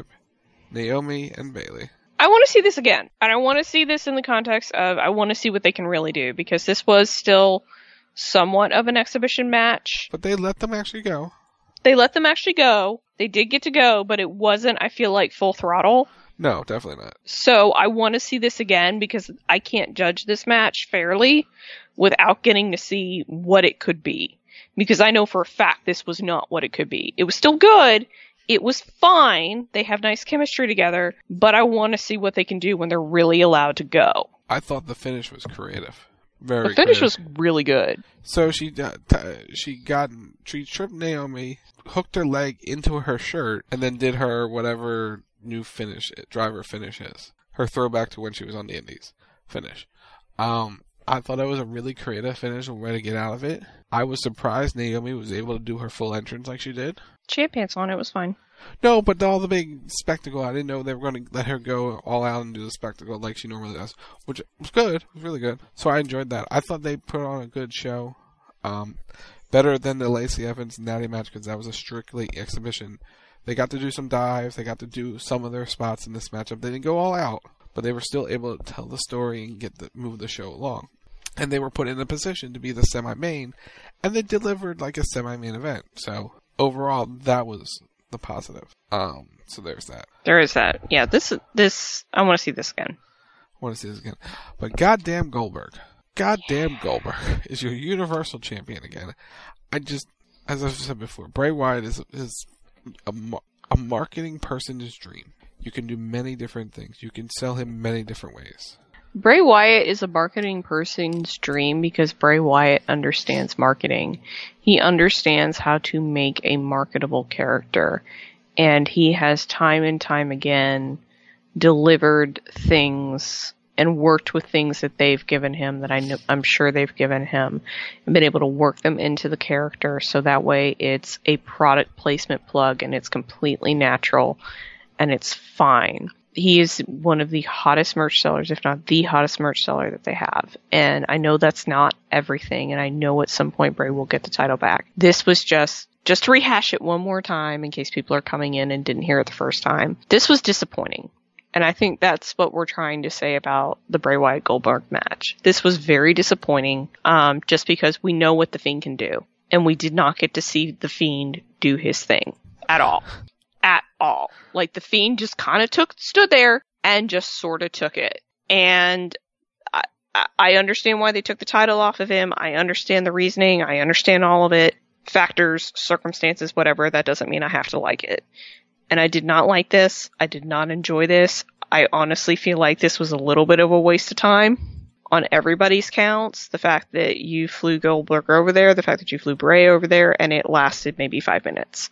Naomi and Bayley. I want to see this again. And I want to see this in the context of I want to see what they can really do, because this was still somewhat of an exhibition match. But they let them actually go. They let them actually go. They did get to go, but it wasn't, I feel like, full throttle. No, definitely not. So I want to see this again, because I can't judge this match fairly without getting to see what it could be. Because I know for a fact this was not what it could be. It was still good. It was fine. They have nice chemistry together. But I want to see what they can do when they're really allowed to go. I thought the finish was creative. Very The finish creative. was really good. So she uh, t- she got she tripped Naomi, hooked her leg into her shirt, and then did her whatever new finish, driver finish is. Her throwback to when she was on the Indies. finish. Um, I thought it was a really creative finish and way to get out of it. I was surprised Naomi was able to do her full entrance like she did. She had pants on, it was fine. No, but all the big spectacle, I didn't know they were going to let her go all out and do the spectacle like she normally does, which was good. It was really good. So I enjoyed that. I thought they put on a good show. Um, better than the Lacey Evans and Natty match because that was a strictly exhibition. They got to do some dives. They got to do some of their spots in this matchup. They didn't go all out, but they were still able to tell the story and get the, move the show along. And they were put in a position to be the semi-main, and they delivered like a semi-main event. So overall, that was the positive. Um, so there's that. There is that. Yeah, this this I want to see this again. I want to see this again. But goddamn Goldberg, goddamn yeah. Goldberg is your Universal Champion again. I just, as I've said before, Bray Wyatt is is a, a marketing person's dream. You can do many different things. You can sell him many different ways. Bray Wyatt is a marketing person's dream because Bray Wyatt understands marketing. He understands how to make a marketable character. And he has time and time again delivered things and worked with things that they've given him that I know, I'm sure they've given him and been able to work them into the character so that way it's a product placement plug and it's completely natural and it's fine. He is one of the hottest merch sellers, if not the hottest merch seller that they have. And I know that's not everything, and I know at some point Bray will get the title back. This was just, just to rehash it one more time in case people are coming in and didn't hear it the first time. This was disappointing. And I think that's what we're trying to say about the Bray Wyatt Goldberg match. This was very disappointing, um, just because we know what The Fiend can do. And we did not get to see The Fiend do his thing at all. At all. Like, The Fiend just kind of took, stood there and just sort of took it. And I, I understand why they took the title off of him. I understand the reasoning. I understand all of it. Factors, circumstances, whatever. That doesn't mean I have to like it. And I did not like this. I did not enjoy this. I honestly feel like this was a little bit of a waste of time on everybody's counts. The fact that you flew Goldberg over there, the fact that you flew Bray over there, and it lasted maybe five minutes.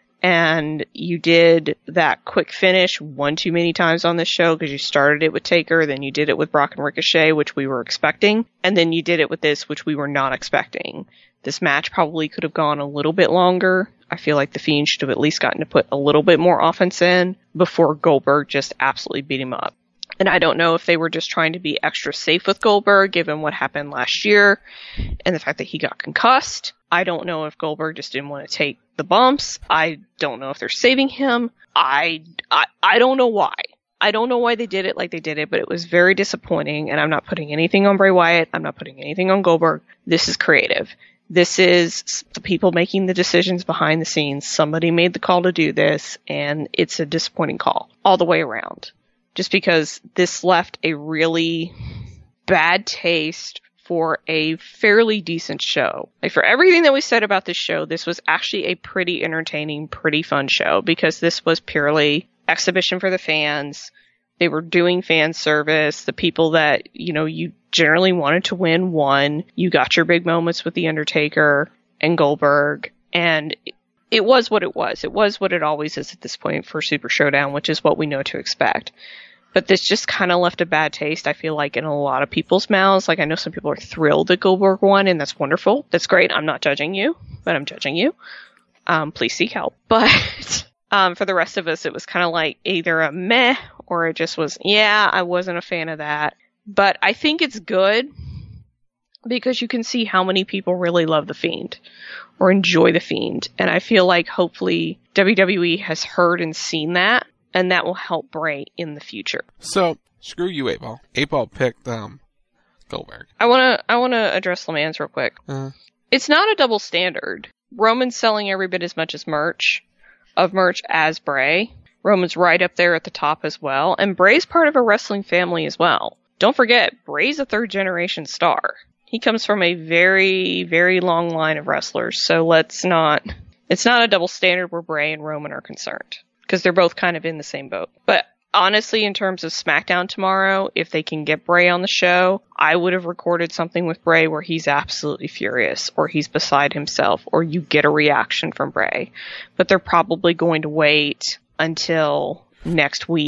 And you did that quick finish one too many times on this show because you started it with Taker, then you did it with Brock and Ricochet, which we were expecting, and then you did it with this, which we were not expecting. This match probably could have gone a little bit longer. I feel like The Fiend should have at least gotten to put a little bit more offense in before Goldberg just absolutely beat him up. And I don't know if they were just trying to be extra safe with Goldberg, given what happened last year and the fact that he got concussed. I don't know if Goldberg just didn't want to take the bumps. I don't know if they're saving him. I, I, I don't know why. I don't know why they did it like they did it, but it was very disappointing, and I'm not putting anything on Bray Wyatt. I'm not putting anything on Goldberg. This is creative. This is the people making the decisions behind the scenes. Somebody made the call to do this, and it's a disappointing call all the way around. Just because this left a really bad taste for a fairly decent show. Like, for everything that we said about this show, this was actually a pretty entertaining, pretty fun show because this was purely exhibition for the fans. They were doing fan service. The people that, you know, you generally wanted to win won. You got your big moments with The Undertaker and Goldberg, and it was what it was. It was what it always is at this point for Super Showdown, which is what we know to expect. But this just kind of left a bad taste, I feel like, in a lot of people's mouths. Like, I know some people are thrilled that Goldberg won, and that's wonderful. That's great. I'm not judging you, but I'm judging you. Um, please seek help. But um, for the rest of us, it was kind of like either a meh, or it just was, yeah, I wasn't a fan of that. But I think it's good because you can see how many people really love The Fiend or enjoy The Fiend. And I feel like hopefully W W E has heard and seen that, and that will help Bray in the future. So, screw you, eight ball. eight ball picked um, Goldberg. I want to I want to address LeMans real quick. Uh-huh. It's not a double standard. Roman's selling every bit as much as merch, of merch as Bray. Roman's right up there at the top as well. And Bray's part of a wrestling family as well. Don't forget, Bray's a third generation star. He comes from a very, very long line of wrestlers. So let's not, it's not a double standard where Bray and Roman are concerned. Because they're both kind of in the same boat. But honestly, in terms of SmackDown tomorrow, if they can get Bray on the show, I would have recorded something with Bray where he's absolutely furious, or he's beside himself, or you get a reaction from Bray. But they're probably going to wait until next week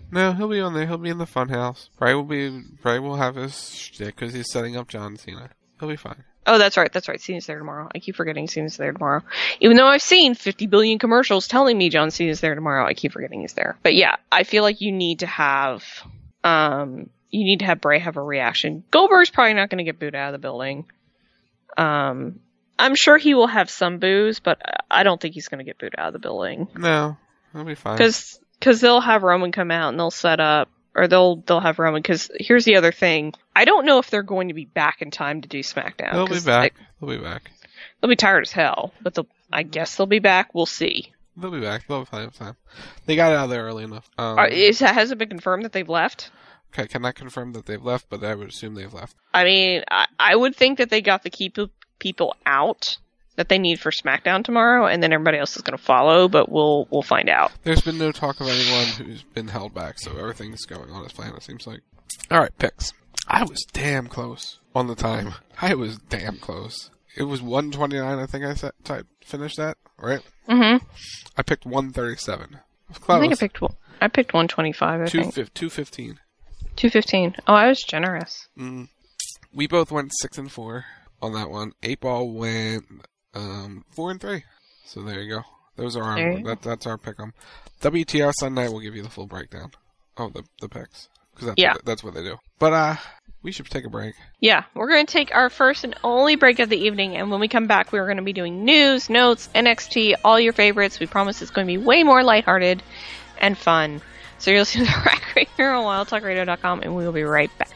No, he'll be on there. He'll be in the funhouse. Bray will be. Bray will have his shtick because he's setting up John Cena. He'll be fine. Oh, that's right. That's right. Cena's there tomorrow. I keep forgetting Cena's there tomorrow. Even though I've seen fifty billion commercials telling me John Cena's there tomorrow, I keep forgetting he's there. But yeah, I feel like you need to have, um, you need to have Bray have a reaction. Goldberg's probably not going to get booed out of the building. Um, I'm sure he will have some boos, but I don't think he's going to get booed out of the building. No, he'll be fine. Because because they'll have Roman come out and they'll set up, or they'll they'll have Roman. Because here's the other thing: I don't know if they're going to be back in time to do SmackDown. They'll be back. I, they'll be back. They'll be tired as hell, but they'll. I guess they'll be back. We'll see. They'll be back. They'll be fine. Fine. They got out of there early enough. Um, Are, is has it been confirmed that they've left? Okay, cannot confirm that they've left, but I would assume they've left. I mean, I, I would think that they got the key people out that they need for SmackDown tomorrow, and then everybody else is going to follow, but we'll we'll find out. There's been no talk of anyone who's been held back, so everything's going on as planned, it seems like. Alright, picks. I was damn close on the time. I was damn close. It was one twenty-nine, I think I set, type, finished that, right? Mm-hmm. I picked one thirty-seven. It was close. I think I picked, I picked one twenty-five, I Two think. Fi- two fifteen. two fifteen. Oh, I was generous. Mm. We both went six and four on that one. Eight Ball went um, four and three. So there you go. Those are our that, that's our pick 'em. W T R Sunday will give you the full breakdown. Oh, the the picks because that's yeah. what, that's what they do. But uh, we should take a break. Yeah, we're going to take our first and only break of the evening, and when we come back, we're going to be doing news, notes, N X T, all your favorites. We promise it's going to be way more lighthearted and fun. So you're listening to Rack Radio here on wild talk radio dot com, and we will be right back.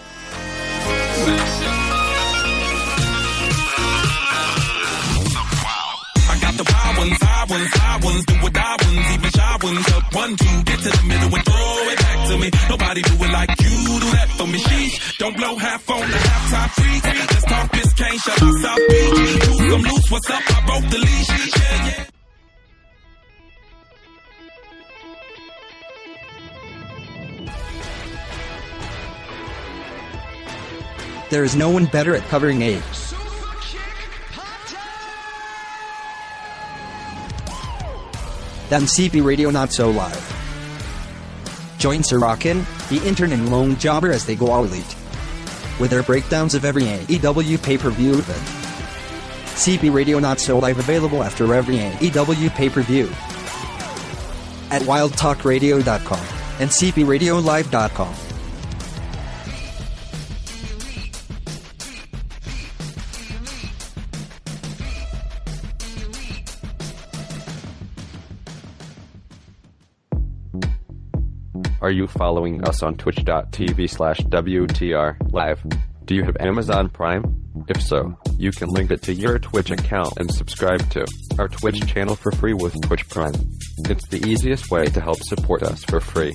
The wild ones, I ones, I ones, do what I ones, even shy ones. Up one, two, get to the middle and throw it back to me. Nobody do it like you do that for me. Sheesh, don't blow half on the halftime free. Let's talk this can't shut us South Beach. Loose, I'm loose, what's up? I broke the leash. Yeah, yeah. There is no one better at covering AIDS than C B Radio Not So Live. Join Sir Rockin', the intern and lone jobber as they go all elite with their breakdowns of every A E W pay-per-view event. C B Radio Not So Live available after every A E W pay-per-view at wild talk radio dot com and c b radio live dot com. Are you following us on twitch.tv slash WTR live? Do you have Amazon Prime? If so, you can link it to your Twitch account and subscribe to our Twitch channel for free with Twitch Prime. It's the easiest way to help support us for free.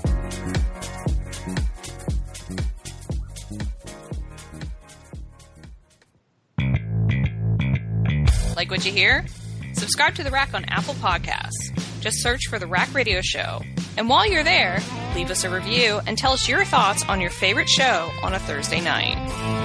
Like what you hear? Subscribe to The Rack on Apple Podcasts. Just search for The Rack Radio Show. And while you're there, leave us a review and tell us your thoughts on your favorite show on a Thursday night.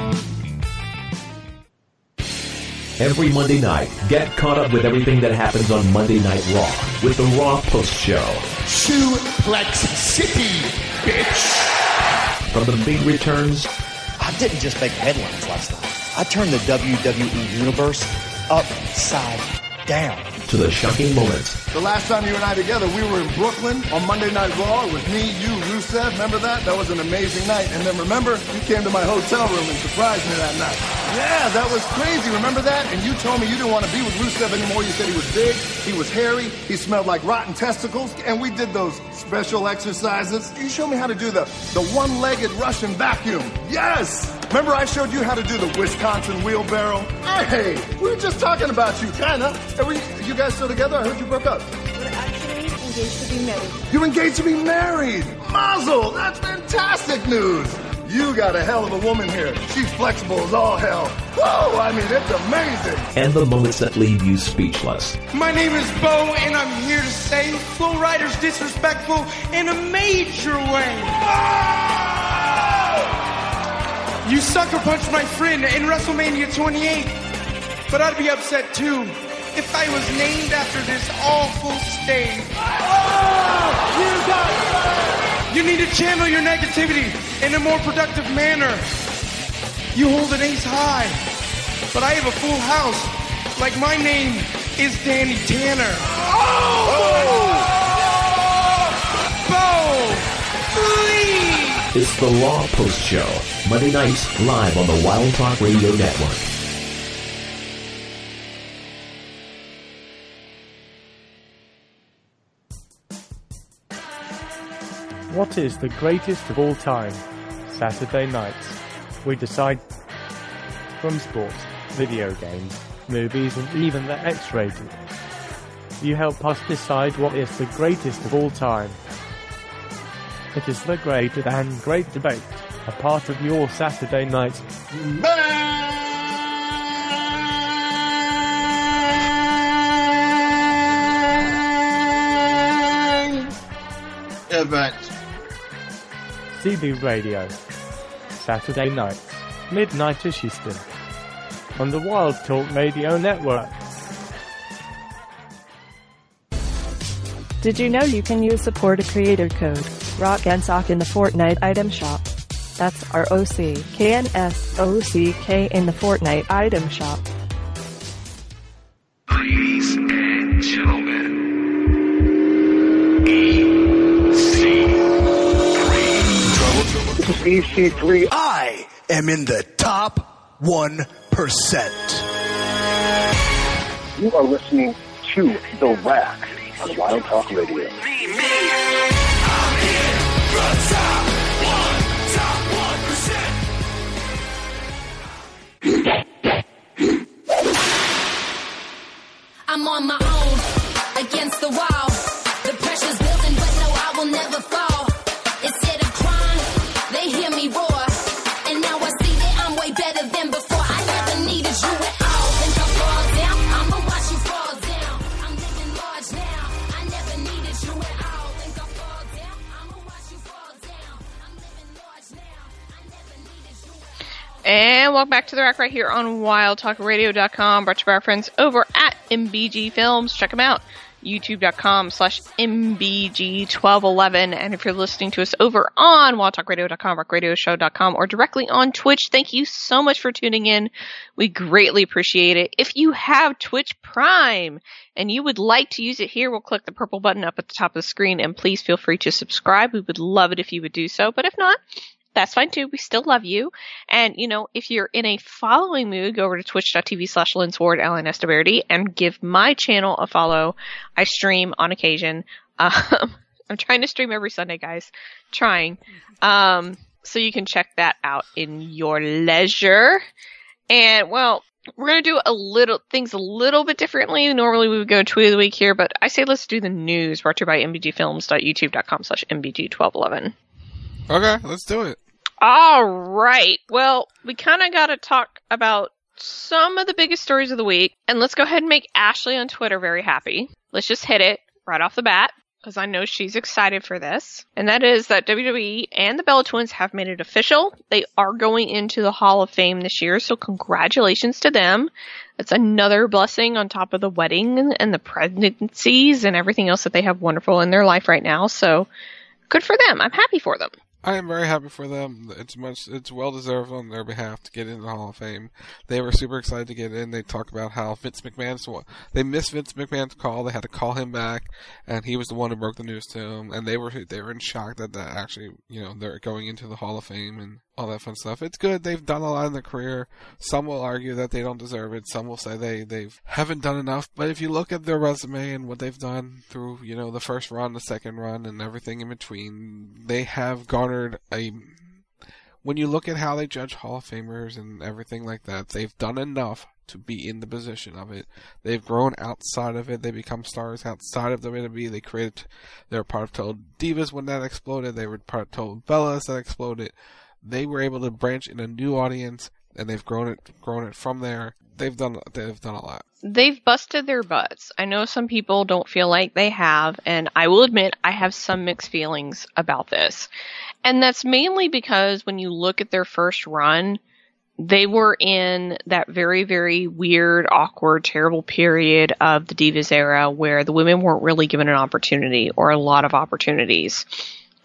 Every Monday night, get caught up with everything that happens on Monday Night Raw with the Raw Post Show. Suplex City, bitch! From the big returns. I didn't just make headlines last night. I turned the W W E Universe upside down. To the shocking moments. The last time you and I together, we were in Brooklyn on Monday Night Raw. It was me, you, Rusev. Remember that? That was an amazing night. And then remember, you came to my hotel room and surprised me that night. Yeah, that was crazy. Remember that? And you told me you didn't want to be with Rusev anymore. You said he was big, he was hairy, he smelled like rotten testicles. And we did those special exercises. You showed me how to do the, the one-legged Russian vacuum. Yes! Remember I showed you how to do the Wisconsin wheelbarrow? Hey, we were just talking about you, kinda. Are we, you guys still together? I heard you broke up. We're actually engaged to be married. You're engaged to be married? Mazel! That's fantastic news! You got a hell of a woman here. She's flexible as all hell. Whoa, I mean, it's amazing. And the moments that leave you speechless. My name is Bo, and I'm here to say Flow Rider's disrespectful in a major way. You sucker punched my friend in WrestleMania twenty-eight, but I'd be upset too if I was named after this awful state. Oh, you got You need to channel your negativity in a more productive manner. You hold an ace high, but I have a full house. Like my name is Danny Tanner. Oh! Bo! Lee! It's the Raw Post Show, Monday nights live on the Wild Talk Radio Network. What is the greatest of all time? Saturday nights. We decide from sports, video games, movies, and even the X-rated. You help us decide what is the greatest of all time. It is the great and great debate, a part of your Saturday night event. C B Radio. Saturday nights, midnight-ish Eastern. On the Wild Talk Radio Network. Did you know you can use supported creator code Rock and Sock in the Fortnite item shop? That's R O C K N S O C K in the Fortnite item shop. Ladies and gentlemen, E C three. This is E C three. I am in the top one percent. You are listening to The Rack on Wild Talk Radio. I'm on my own, against the wall. The pressure's building, but no, I will never fall. Instead of crying, they hear me roar. And now I see that I'm way better than before. I never needed you at all. Think I fall down, I'ma watch you fall down. I'm living large now, I never needed you at all. Think I fall down, I'ma watch you fall down. I'm living large now, I never needed you at all. And welcome back to The Rack right here on wild talk radio dot com, brought to you by our friends over at M B G Films. Check them out, youtube.com slash mbg twelve eleven. And if you're listening to us over on wild talk radio dot com, rock radio show dot com, or directly on Twitch, thank you so much for tuning in. We greatly appreciate it. If you have Twitch Prime and you would like to use it here, we'll click the purple button up at the top of the screen, and please feel free to subscribe. We would love it if you would do so, but if not, that's fine too. We still love you. And, you know, if you're in a following mood, go over to twitch.tv slash Lynn Ward, L N S Deverity, and give my channel a follow. I stream on occasion. Um, I'm trying to stream every Sunday, guys. Trying. Um, so you can check that out in your leisure. And, well, we're going to do a little, things a little bit differently. Normally we would go tweet of the week here, but I say let's do the news, brought to you by mbgfilms.youtube.com slash mbg1211. Okay, let's do it. All right. Well, we kind of got to talk about some of the biggest stories of the week, and let's go ahead and make Ashley on Twitter very happy. Let's just hit it right off the bat, because I know she's excited for this. And that is that W W E and the Bella Twins have made it official. They are going into the Hall of Fame this year, so congratulations to them. It's another blessing on top of the wedding and the pregnancies and everything else that they have wonderful in their life right now. So good for them. I'm happy for them. I am very happy for them. It's much, it's well deserved on their behalf to get into the Hall of Fame. They were super excited to get in. They talk about how Vince McMahon's, they missed Vince McMahon's call. They had to call him back, and he was the one who broke the news to him. And they were, they were in shock that that actually, you know, they're going into the Hall of Fame and all that fun stuff. It's good. They've done a lot in their career. Some will argue that they don't deserve it. Some will say they they haven't done enough. But if you look at their resume and what they've done through, you know, the first run, the second run, and everything in between, they have garnered a. When you look at how they judge Hall of Famers and everything like that, they've done enough to be in the position of it. They've grown outside of it. They become stars outside of W W E. They created. They were part of Total Divas when that exploded. They were part of Total Bellas that exploded. They were able to branch in a new audience, and they've grown it, grown it from there. They've done, they've done a lot. They've busted their butts. I know some people don't feel like they have, and I will admit I have some mixed feelings about this. And that's mainly because when you look at their first run, they were in that very, very weird, awkward, terrible period of the Divas era where the women weren't really given an opportunity or a lot of opportunities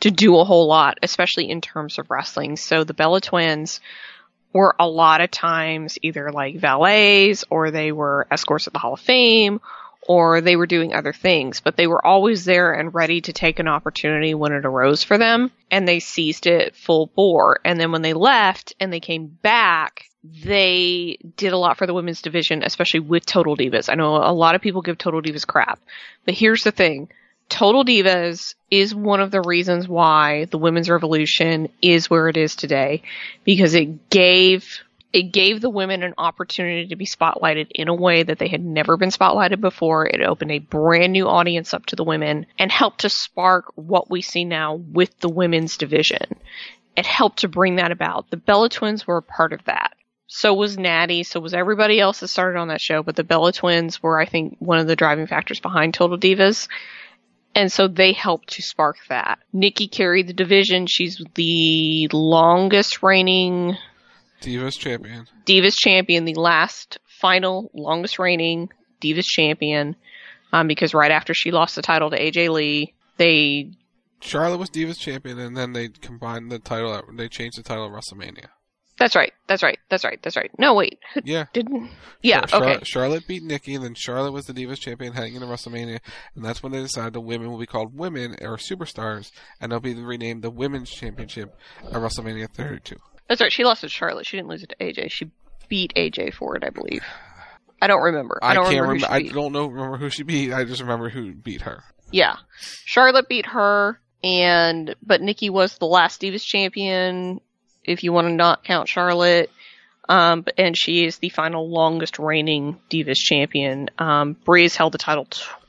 to do a whole lot, especially in terms of wrestling. So the Bella Twins were a lot of times either like valets, or they were escorts at the Hall of Fame, or they were doing other things, but they were always there and ready to take an opportunity when it arose for them, and they seized it full bore. And then when they left and they came back, they did a lot for the women's division, especially with Total Divas. I know a lot of people give Total Divas crap, but here's the thing. Total Divas is one of the reasons why the women's revolution is where it is today, because it gave it gave the women an opportunity to be spotlighted in a way that they had never been spotlighted before. It opened a brand new audience up to the women and helped to spark what we see now with the women's division. It helped to bring that about. The Bella Twins were a part of that. So was Natty, so was everybody else that started on that show, but the Bella Twins were, I think, one of the driving factors behind Total Divas. And so they helped to spark that. Nikki carried the division. She's the longest reigning Divas champion. Divas champion, the last, final, longest reigning Divas champion. Um, because right after she lost the title to A J Lee, they... Charlotte was Divas champion, and then they combined the title, they changed the title at WrestleMania. That's right, that's right, that's right, that's right. No, wait. Yeah. Didn't... Yeah, Char- okay. Charlotte beat Nikki, and then Charlotte was the Divas champion heading into WrestleMania, and that's when they decided the women will be called women, or superstars, and they'll be renamed the Women's Championship at WrestleMania thirty-two. That's right, she lost to Charlotte. She didn't lose it to A J. She beat A J for it, I believe. I don't remember. I, don't I can't remember. remember. Who I she beat. don't know. Remember who she beat. I just remember who beat her. Yeah, Charlotte beat her, and but Nikki was the last Divas champion, if you want to not count Charlotte. Um, and she is the final longest reigning Divas champion. Um, Breeze held the title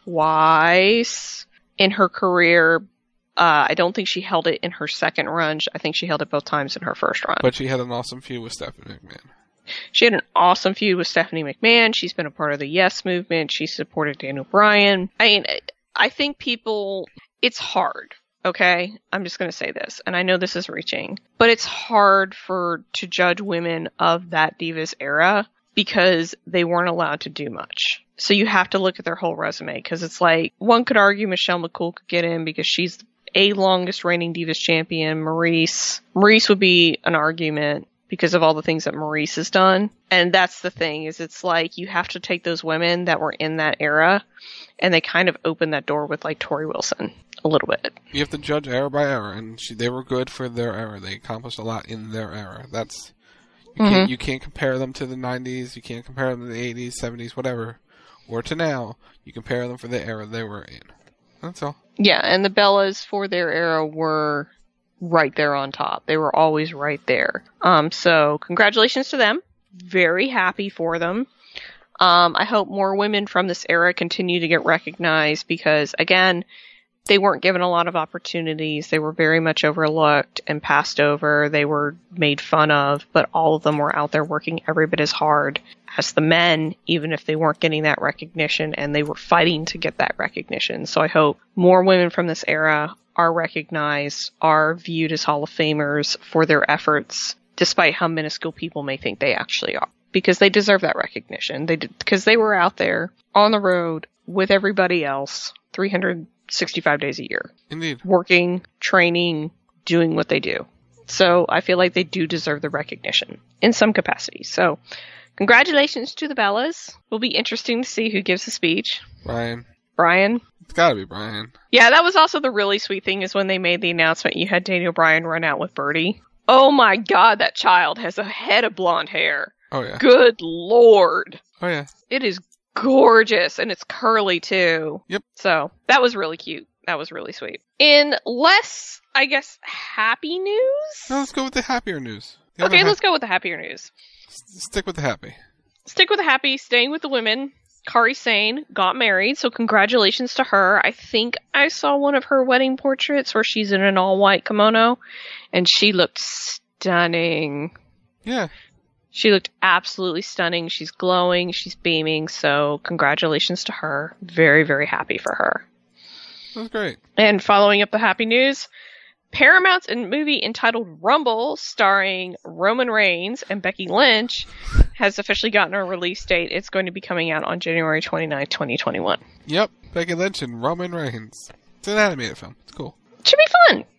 twice in her career. Uh, I don't think she held it in her second run. I think she held it both times in her first run. But she had an awesome feud with Stephanie McMahon. She had an awesome feud with Stephanie McMahon. She's been a part of the Yes movement. She supported Daniel Bryan. I mean, I think people, it's hard. Okay, I'm just going to say this, and I know this is reaching, but it's hard for to judge women of that Divas era because they weren't allowed to do much. So you have to look at their whole resume, because it's like, one could argue Michelle McCool could get in because she's a longest reigning Divas champion. Maurice, Maurice would be an argument because of all the things that Maurice has done. And that's the thing, is it's like you have to take those women that were in that era, and they kind of opened that door with like Tori Wilson a little bit. You have to judge era by era, and she, they were good for their era. They accomplished a lot in their era. That's you Mm-hmm. can't you can't compare them to the nineties. You can't compare them to the eighties, seventies, whatever, or to now. You compare them for the era they were in. That's all. Yeah, and the Bellas for their era were right there on top. They were always right there. Um, so congratulations to them. Very happy for them. Um, I hope more women from this era continue to get recognized because, again, they weren't given a lot of opportunities. They were very much overlooked and passed over. They were made fun of, but all of them were out there working every bit as hard as the men, even if they weren't getting that recognition, and they were fighting to get that recognition. So I hope more women from this era are recognized, are viewed as Hall of Famers for their efforts, despite how minuscule people may think they actually are. Because they deserve that recognition. They did, because they were out there on the road with everybody else three hundred sixty-five days a year. Indeed. Working, training, doing what they do. So I feel like they do deserve the recognition in some capacity. So congratulations to the Bellas. It'll be interesting to see who gives the speech. Brian. Brian. It's gotta be Brian. Yeah, that was also the really sweet thing, is when they made the announcement, you had Daniel Bryan run out with Birdie. Oh my god, that child has a head of blonde hair. Oh yeah. Good lord. Oh yeah. It is gorgeous, and it's curly too. Yep. So that was really cute. That was really sweet. In less, I guess, happy news? No, let's go with the happier news. The Okay, ha- let's go with the happier news. Stick with the happy. Stick with the happy, staying with the women. Kari Sane got married, so congratulations to her. I think I saw one of her wedding portraits where she's in an all-white kimono, and she looked stunning. Yeah. She looked absolutely stunning. She's glowing. She's beaming. So congratulations to her. Very, very happy for her. That's great. And following up the happy news, Paramount's movie entitled Rumble, starring Roman Reigns and Becky Lynch, has officially gotten a release date. It's going to be coming out on January twenty-ninth, twenty twenty-one. Yep. Becky Lynch and Roman Reigns. It's an animated film. It's cool. Should be fun.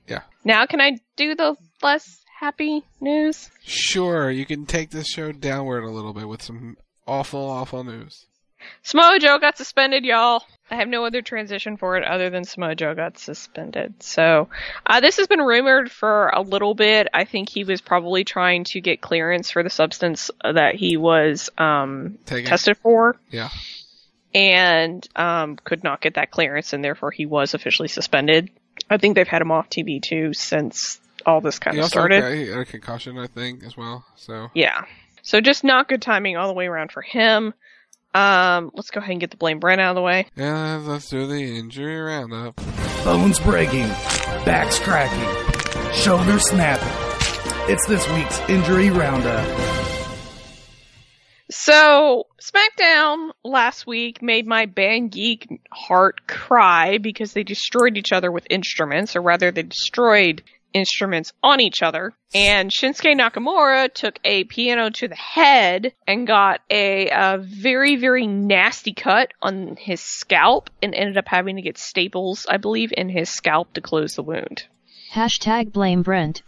Yeah. Now can I do the less happy news? Sure, you can take this show downward a little bit with some awful, awful news. Samoa Joe got suspended, y'all. I have no other transition for it other than Samoa Joe got suspended. So, uh, this has been rumored for a little bit. I think he was probably trying to get clearance for the substance that he was um, tested for. Yeah. And um, could not get that clearance, and therefore he was officially suspended. I think they've had him off T V, too, since all this kind He of also started. got- he had a concussion, I think, as well. So Yeah. So just not good timing all the way around for him. Um, let's go ahead and get the blame Brent out of the way. Yeah, let's do the injury roundup. Bones breaking, backs cracking, shoulder snapping. It's this week's injury roundup. So, SmackDown last week made my band geek heart cry because they destroyed each other with instruments, or rather they destroyed instruments on each other. And Shinsuke Nakamura took a piano to the head and got a, a very, very nasty cut on his scalp and ended up having to get staples, I believe, in his scalp to close the wound. Hashtag blame Brent.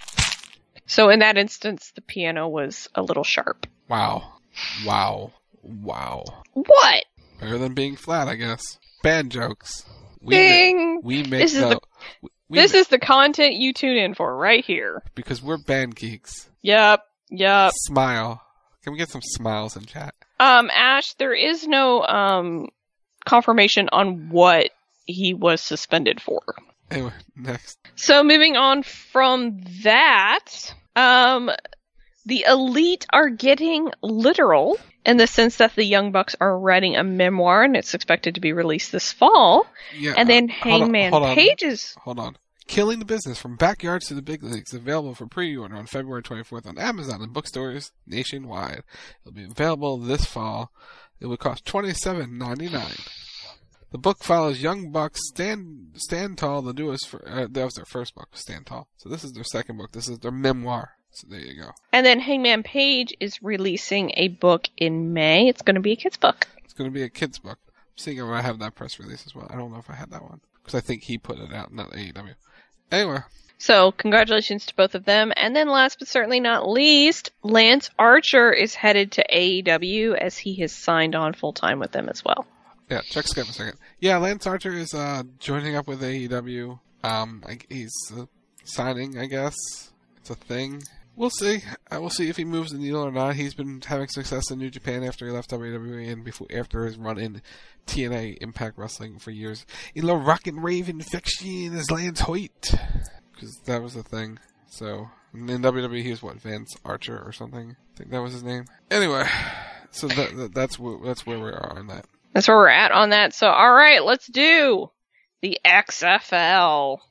So in that instance, the piano was a little sharp. Wow. Wow. Wow. What? Better than being flat, I guess. Band jokes. We Ding! Ma- we make This is the, the- we This ma- is the content you tune in for right here. because we're band geeks. Yep, yep. Smile. Can we get some smiles in chat? Um, Ash, there is no um confirmation on what he was suspended for. Anyway, next. So moving on from that, um, the Elite are getting literal in the sense that the Young Bucks are writing a memoir and it's expected to be released this fall. Yeah, and then uh, hold on, Hangman hold on, Page is... Hold on. Killing the Business from Backyards to the Big Leagues, available for pre-order on February twenty-fourth on Amazon and bookstores nationwide. It'll be available this fall. It would cost twenty-seven ninety-nine. The book follows Young Bucks stand stand tall. The newest, for, uh, that was their first book, Stand Tall. So this is their second book. This is their memoir. So there you go. And then Hangman Page is releasing a book in May. It's going to be a kid's book. It's going to be a kid's book. I'm seeing if I have that press release as well. I don't know if I had that one because I think he put it out, not A E W. Anyway. So, congratulations to both of them. And then last but certainly not least, Lance Archer is headed to A E W as he has signed on full-time with them as well. Yeah, check Skype a second. Yeah, Lance Archer is uh, joining up with A E W. Um, I, he's uh, signing, I guess. It's a thing. We'll see. Uh, we'll see if he moves the needle or not. He's been having success in New Japan after he left W W E and before after his run in T N A Impact Wrestling for years. In the Rock and Rave Infection is Lance Hoyt. Because that was the thing. So, in W W E he was what, Vance Archer or something? I think that was his name. Anyway, so that, that, that's, where, that's where we are on that. That's where we're at on that. So, alright, let's do the X F L.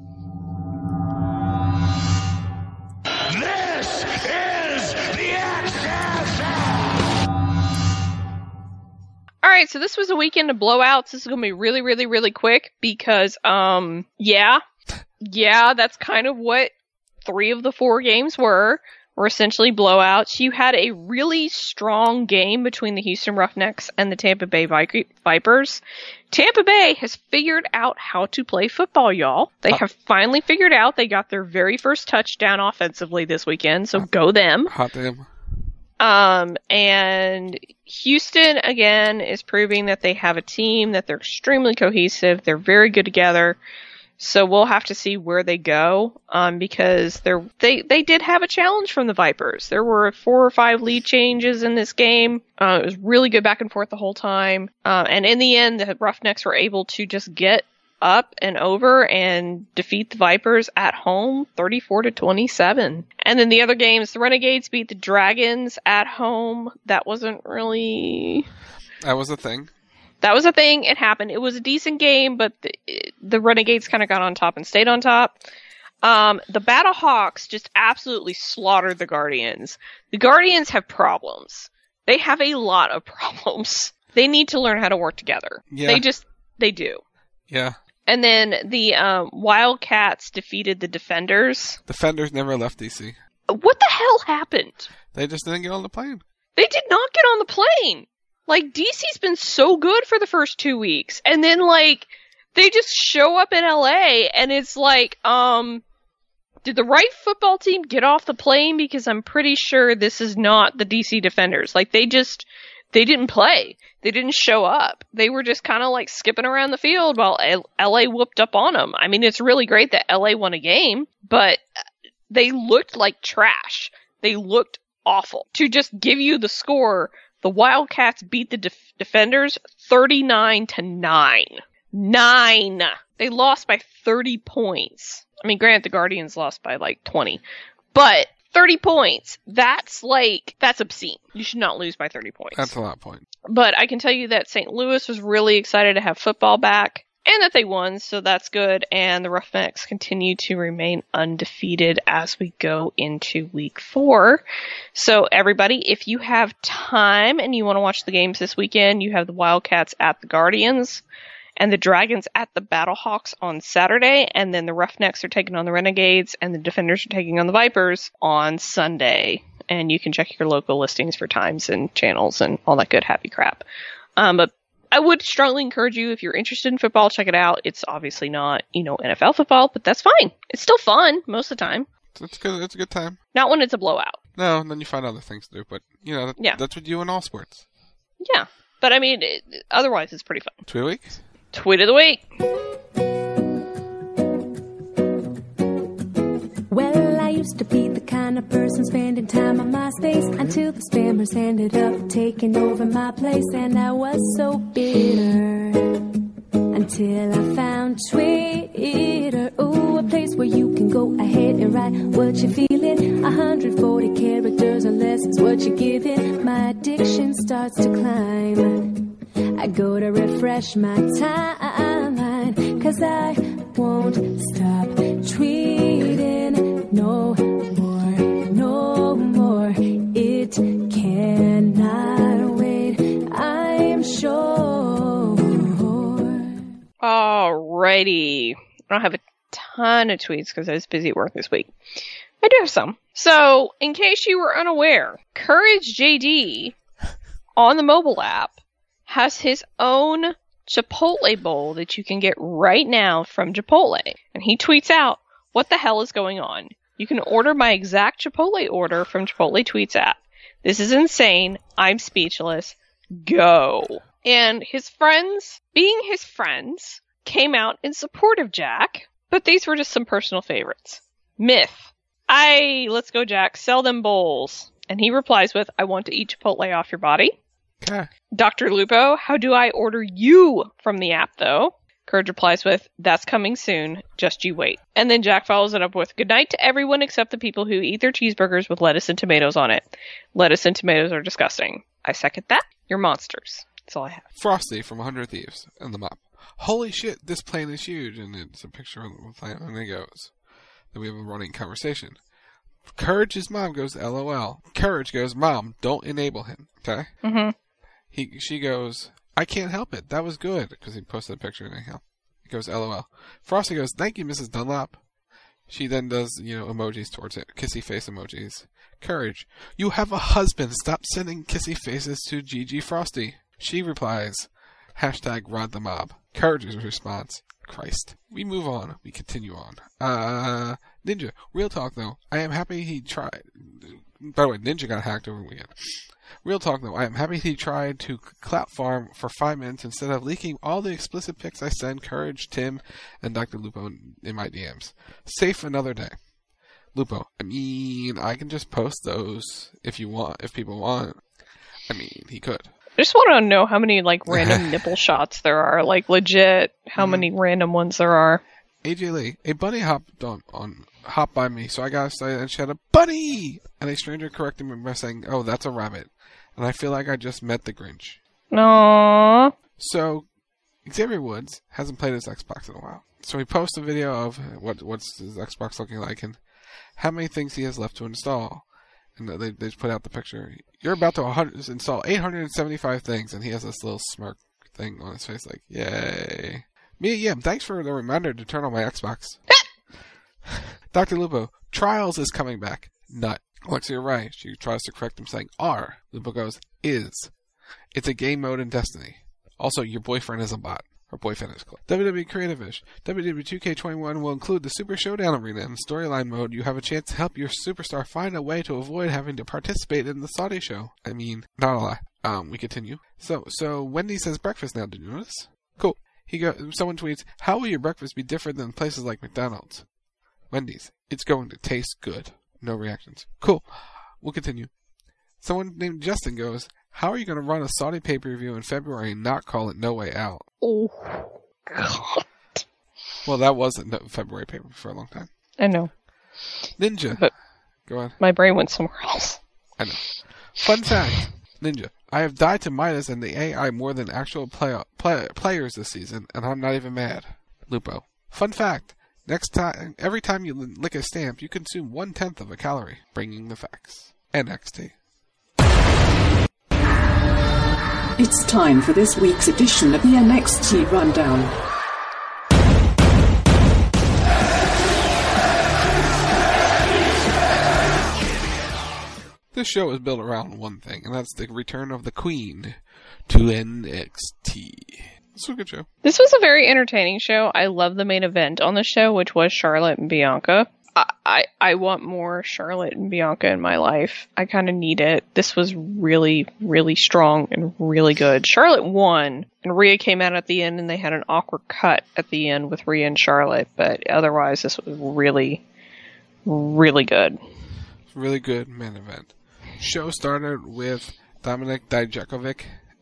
This is the X F L! Alright, so this was a weekend of blowouts. This is going to be really, really, really quick because, um, yeah. Yeah, that's kind of what three of the four games were. Were essentially blowouts. You had a really strong game between the Houston Roughnecks and the Tampa Bay Vipers. Tampa Bay has figured out how to play football, y'all. They have finally figured out they got their very first touchdown offensively this weekend, so go them. Hot damn. Um, and Houston, again, is proving that they have a team, that they're extremely cohesive, they're very good together. So we'll have to see where they go, um, because they're, they, they did have a challenge from the Vipers. There were four or five lead changes in this game. Uh, it was really good back and forth the whole time. Uh, and in the end, the Roughnecks were able to just get up and over and defeat the Vipers at home, thirty-four to twenty-seven. And then the other games, the Renegades beat the Dragons at home. That wasn't really... That was a thing. That was a thing. It happened. It was a decent game, but the, the Renegades kind of got on top and stayed on top. Um, the Battlehawks just absolutely slaughtered the Guardians. The Guardians have problems. They have a lot of problems. They need to learn how to work together. Yeah. They just, they do. Yeah. And then the um, Wildcats defeated the Defenders. Defenders never left D C. What the hell happened? They just didn't get on the plane. They did not get on the plane. Like, D C's been so good for the first two weeks, and then, like, they just show up in L A, and it's like, um, Did the right football team get off the plane? Because I'm pretty sure this is not the D C Defenders. Like, they just, they didn't play. They didn't show up. They were just kind of like skipping around the field while L A whooped up on them. I mean, it's really great that L A won a game, but they looked like trash. They looked awful. To just give you the score, the Wildcats beat the def- Defenders thirty-nine to nine. Nine. They lost by thirty points. I mean, granted, the Guardians lost by like twenty, but thirty points. That's like, that's obscene. You should not lose by thirty points. That's a lot of points. But I can tell you that Saint Louis was really excited to have football back, and that they won, so that's good. And the Roughnecks continue to remain undefeated as we go into week four. So everybody, if you have time and you want to watch the games this weekend, you have the Wildcats at the Guardians, and the Dragons at the Battlehawks on Saturday, and then the Roughnecks are taking on the Renegades, and the Defenders are taking on the Vipers on Sunday. And you can check your local listings for times and channels and all that good happy crap. Um, but I would strongly encourage you, if you're interested in football, check it out. It's obviously not, you know, N F L football, but that's fine. It's still fun most of the time. It's good. It's a good time. Not when it's a blowout. No, and then you find other things to do. But you know, that, yeah. that's what you do in all sports. Yeah, but I mean, it, otherwise it's pretty fun. Tweet of the week. Tweet of the week. Well, I used to be the kind of person spending time on MySpace until the spammers ended up taking over my place, and I was so bitter until I found Twitter. Ooh, a place where you can go ahead and write what you're feeling. one hundred forty characters or less is what you're giving. My addiction starts to climb. I go to refresh my timeline, cause I won't stop tweeting no more, no more. It cannot wait, I'm sure. Alrighty. I don't have a ton of tweets because I was busy at work this week. I do have some. So, in case you were unaware, Courage J D on the mobile app has his own Chipotle bowl that you can get right now from Chipotle. And he tweets out, what the hell is going on? You can order my exact Chipotle order from Chipotle Tweets app. This is insane. I'm speechless. Go. And his friends, being his friends, came out in support of Jack, but these were just some personal favorites. Myth. I, let's go Jack, sell them bowls. And he replies with, I want to eat Chipotle off your body. Okay. Doctor Lupo, how do I order you from the app, though? Courage replies with, that's coming soon, just you wait. And then Jack follows it up with, good night to everyone except the people who eat their cheeseburgers with lettuce and tomatoes on it. Lettuce and tomatoes are disgusting. I second that. You're monsters. That's all I have. Frosty from one hundred Thieves in the map. Holy shit, this plane is huge. And it's a picture of the plane, and it goes. Then we have a running conversation. Courage's mom goes, LOL. Courage goes, Mom, don't enable him. Okay? Mm-hmm. He, she goes, I can't help it. That was good. Because he posted a picture anyhow. He goes, LOL. Frosty goes, thank you, Missus Dunlap. She then does, you know, emojis towards it. Kissy face emojis. Courage, you have a husband. Stop sending kissy faces to Gigi Frosty. She replies, hashtag Rod the Mob. Courage's response, Christ. We move on. We continue on. Uh, Ninja, real talk though. I am happy he tried. By the way, Ninja got hacked over the weekend. Real talk though, I am happy he tried to clout farm for five minutes instead of leaking all the explicit pics I send Courage, Tim, and Doctor Lupo in, in my D Ms. Safe another day. Lupo, I mean, I can just post those if you want, if people want. I mean, he could. I just want to know how many, like, random nipple shots there are. Like, legit, how mm. many random ones there are. A J Lee, a bunny hopped on, on hopped by me, so I got excited and she had a bunny! And a stranger corrected me by saying, oh, that's a rabbit. And I feel like I just met the Grinch. Aww. So, Xavier Woods hasn't played his Xbox in a while. So he posts a video of what what's his Xbox looking like and how many things he has left to install. And they, they just put out the picture. You're about to one hundred, install eight hundred seventy-five things, and he has this little smirk thing on his face like, yay. Me, yeah, thanks for the reminder to turn on my Xbox. Doctor Lupo, Trials is coming back. Nut. Alexia Rai, she tries to correct him saying R. Lupo goes, is. It's a game mode in Destiny. Also, your boyfriend is a bot. Her boyfriend is close. W W E Creative-ish. W W E two K twenty-one will include the Super Showdown Arena. In storyline mode, you have a chance to help your superstar find a way to avoid having to participate in the Saudi show. I mean, not a lie. Um, we continue. So, so Wendy's has breakfast now. Did you notice? Cool. He go. Someone tweets, "How will your breakfast be different than places like McDonald's?" Wendy's. It's going to taste good. No reactions. Cool. We'll continue. Someone named Justin goes, "How are you going to run a Saudi pay-per-view in February and not call it No Way Out?" Oh, God. Well, that wasn't no February pay-per-view for a long time. I know. Ninja. But go on. My brain went somewhere else. I know. Fun fact. Ninja. I have died to Midas and the A I more than actual play, play, players this season, and I'm not even mad. Lupo. Fun fact. Next time, every time you lick a stamp, you consume one-tenth of a calorie. Bringing the facts. N X T. It's time for this week's edition of the N X T Rundown. This show is built around one thing, and that's the return of the Queen to N X T. It's a good show. This was a very entertaining show. I love the main event on the show, which was Charlotte and Bianca. I, I, I want more Charlotte and Bianca in my life. I kind of need it. This was really, really strong and really good. Charlotte won, and Rhea came out at the end, and they had an awkward cut at the end with Rhea and Charlotte, but otherwise this was really, really good. Really good main event. Show started with Dominic Dijakovic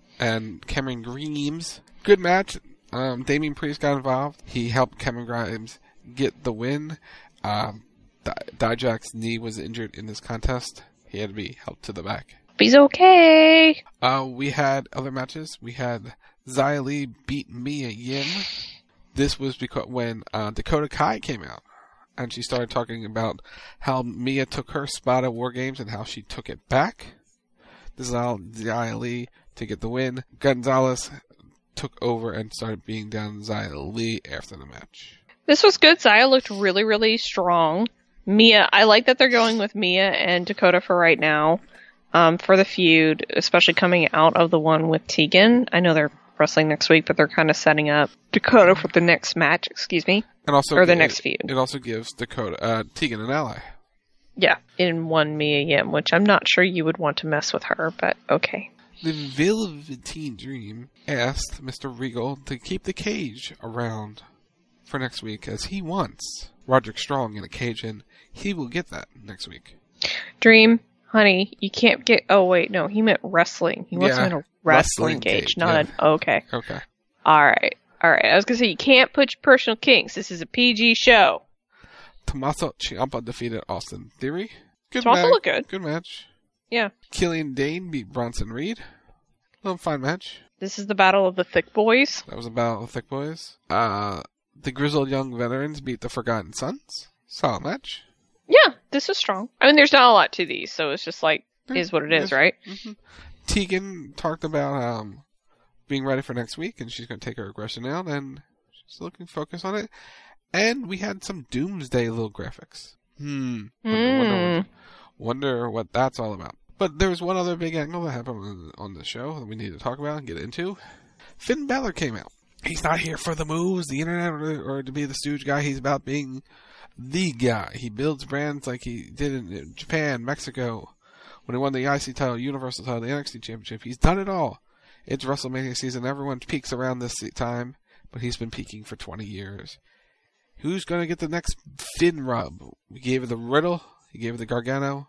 and Cameron Grimes. Good match. Um, Damian Priest got involved. He helped Cameron Grimes get the win. Um, Dijak's knee was injured in this contest. He had to be helped to the back. He's okay. Uh, we had other matches. We had Xia Li beat Mia Yim. This was because when uh, Dakota Kai came out, and she started talking about how Mia took her spot at War Games and how she took it back. This is all Xia Li to get the win. Gonzalez took over and started beating down Xia Li after the match. This was good. Xia looked really, really strong. Mia, I like that they're going with Mia and Dakota for right now, um, for the feud, especially coming out of the one with Tegan. I know they're wrestling next week, but they're kind of setting up Dakota for the next match, excuse me, and also or the it, next feud. It also gives Dakota, uh, Tegan an ally. Yeah, in one Mia Yim, which I'm not sure you would want to mess with her, but okay. The Velveteen Dream asked Mister Regal to keep the cage around for next week, as he wants Roderick Strong in a cage, and he will get that next week. Dream, honey, you can't get... Oh, wait, no, he meant wrestling. He wants yeah, him in a wrestling, wrestling cage, cage, not yeah. an... Okay. Okay. Alright, alright. I was going to say, you can't put your personal kinks. This is a P G show. Tommaso Ciampa defeated Austin Theory. Good Tommaso match. looked good. Good match. Yeah. Killian Dane beat Bronson Reed. Little fine match. This is the battle of the thick boys. That was a battle of the thick boys. Uh... The Grizzled Young Veterans beat the Forgotten Sons. Solid match. Yeah, this was strong. I mean, there's not a lot to these, so it's just like, is what it is, right? Mm-hmm. Tegan talked about um, being ready for next week, and she's going to take her aggression out, and she's looking focused on it. And we had some Doomsday little graphics. Hmm. Wonder, mm. wonder, wonder what that's all about. But there was one other big angle that happened on the show that we need to talk about and get into. Finn Balor came out. He's not here for the moves, the internet, or, or to be the stooge guy. He's about being the guy. He builds brands like he did in Japan, Mexico, when he won the I C title, Universal title, the N X T Championship. He's done it all. It's WrestleMania season. Everyone peaks around this time, but he's been peaking for twenty years. Who's going to get the next Finn rub? We gave it the Riddle. He gave it the Gargano.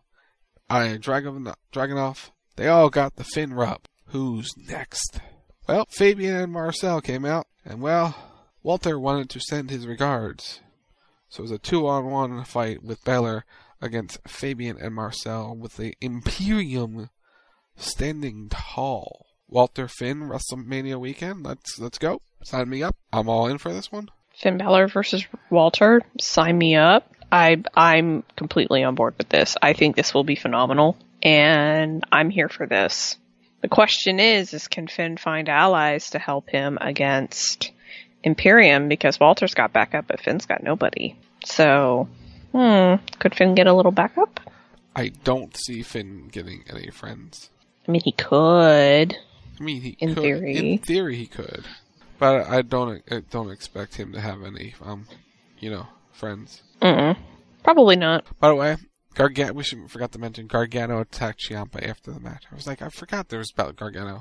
I Dragon, Dragunov. They all got the Finn rub. Who's next? Well, Fabian and Marcel came out, and well, Walter wanted to send his regards. So it was a two-on-one fight with Balor against Fabian and Marcel, with the Imperium standing tall. Walter Finn, WrestleMania weekend. Let's let's go. Sign me up. I'm all in for this one. Finn Balor versus Walter. Sign me up. I I'm completely on board with this. I think this will be phenomenal, and I'm here for this. The question is, is can Finn find allies to help him against Imperium? Because Walter's got backup, but Finn's got nobody. So, hmm, could Finn get a little backup? I don't see Finn getting any friends. I mean, he could. I mean, he in could. theory. In theory, he could. But I don't I don't expect him to have any, um, you know, friends. Mm-mm. Probably not. By the way, Gargano, we should forgot to mention Gargano attacked Ciampa after the match. I was like, I forgot there was about Gargano.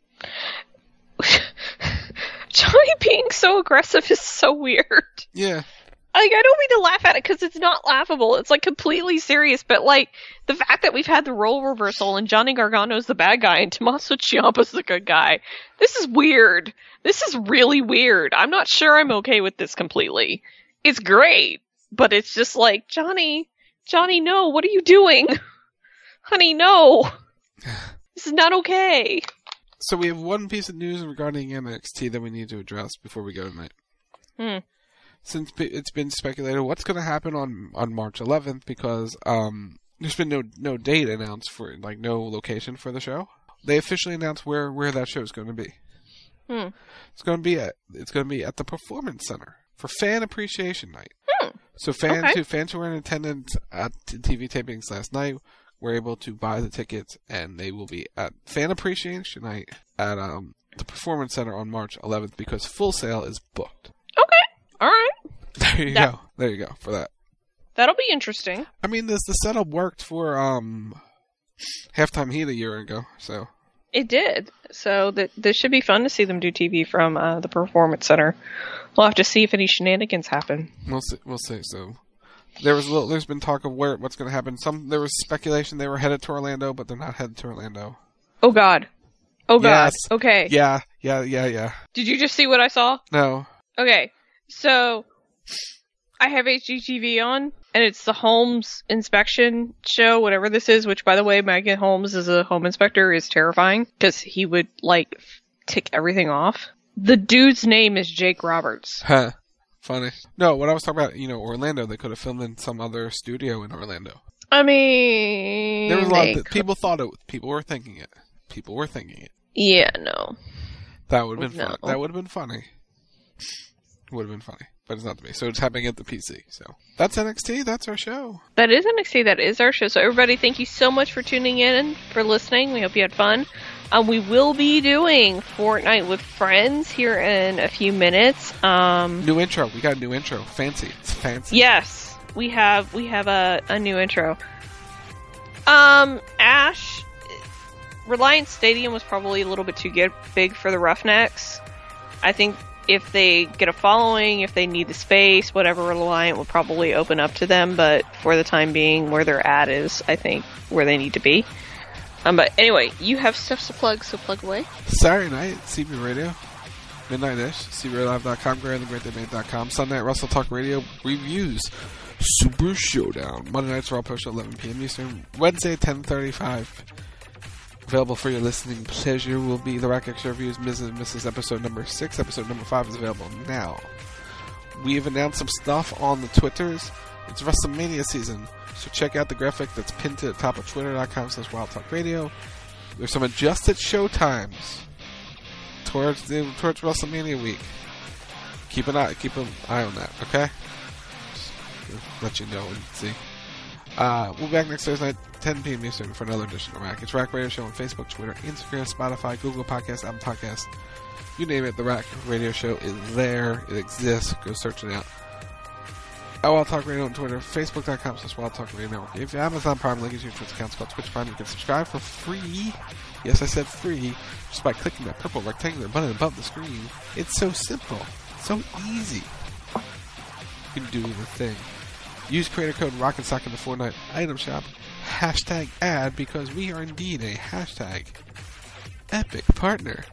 Johnny being so aggressive is so weird. Yeah. Like, I don't mean to laugh at it because it's not laughable. It's like completely serious. But like the fact that we've had the role reversal and Johnny Gargano's the bad guy and Tommaso Ciampa's the good guy. This is weird. This is really weird. I'm not sure I'm okay with this completely. It's great, but it's just like, Johnny, Johnny, no, what are you doing? Honey, no. This is not okay. So we have one piece of news regarding N X T that we need to address before we go tonight. Hmm. Since it's been speculated what's going to happen on, on March eleventh, because um, there's been no no date announced for, like, no location for the show. They officially announced where, where that show is going to be. Hmm. It's going to be at it's going to be at the Performance Center for Fan Appreciation Night. Hmm. So fans Okay. who fans who were in attendance at T V tapings last night were able to buy the tickets, and they will be at Fan Appreciation Night at um the Performance Center on March eleventh because Full Sail is booked. Okay. All right. There you That- go. There you go for that. That'll be interesting. I mean, this the setup worked for um Halftime Heat a year ago, so It did. So that this should be fun to see them do T V from uh, the Performance Center. We'll have to see if any shenanigans happen. we'll see. We'll see. So there was a little, there's been talk of where what's going to happen. Some there was speculation they were headed to Orlando, but they're not headed to Orlando. Oh God. Oh God. Yes. Okay. Yeah. Yeah. Yeah. Yeah. Did you just see what I saw? No. Okay. So I have H G T V on, and it's the Holmes inspection show, whatever this is, which, by the way, Megan Holmes as a home inspector is terrifying because he would, like, tick everything off. The dude's name is Jake Roberts. Huh. Funny. No, what I was talking about, you know, Orlando, they could have filmed in some other studio in Orlando. I mean, There was a lot they of, could- people thought it, people were thinking it. People were thinking it. Yeah, no. That would have been fun. No. That would have been funny. Would have been funny. But it's not to be. So it's happening at the P C. So that's N X T. That's our show. That is N X T. That is our show. So everybody, thank you so much for tuning in and for listening. We hope you had fun. Um, we will be doing Fortnite with Friends here in a few minutes. Um, New intro. We got a new intro. Fancy. It's fancy. yes, we have we have a, a new intro. Um, Ash, Reliance Stadium was probably a little bit too get, big for the Roughnecks. I think if they get a following, if they need the space, whatever, Reliant will probably open up to them, but for the time being, where they're at is, I think, where they need to be. Um, but anyway, you have stuff to plug, so plug away. Saturday night, C B Radio. Midnight-ish. C B Radio Live dot com, Grand the Great Debate dot com. Sunday night, Russell Talk Radio reviews. Super Showdown. Monday nights, Raw Post at eleven p.m. Eastern. Wednesday, ten thirty-five. Available for your listening pleasure will be the Rack X Reviews, Missus and Missus episode number six. Episode number five is available now. We have announced some stuff on the Twitters. It's WrestleMania season, so check out the graphic that's pinned to the top of twitter dot com slash Wild Talk Radio. There's some adjusted show times towards the, towards WrestleMania week. Keep an eye, keep an eye on that, okay? Just let you know and see. Uh, we'll be back next Thursday night, ten p.m. Eastern, for another edition of Rack. It's Rack Radio Show on Facebook, Twitter, Instagram, Spotify, Google Podcasts, Apple Podcasts. You name it, the Rack Radio Show is there. It exists. Go search it out. At Wild Talk Radio on Twitter, Facebook dot com slash Wild Talk Radio Network. If you have Amazon Prime, link is your Twitch account. It's called Twitch Prime. You can subscribe for free. Yes, I said free. Just by clicking that purple rectangular button above the screen. It's so simple. So easy. You can do the thing. Use creator code ROCK'n'SOCK in the Fortnite item shop. Hashtag ad, because we are indeed a hashtag epic partner.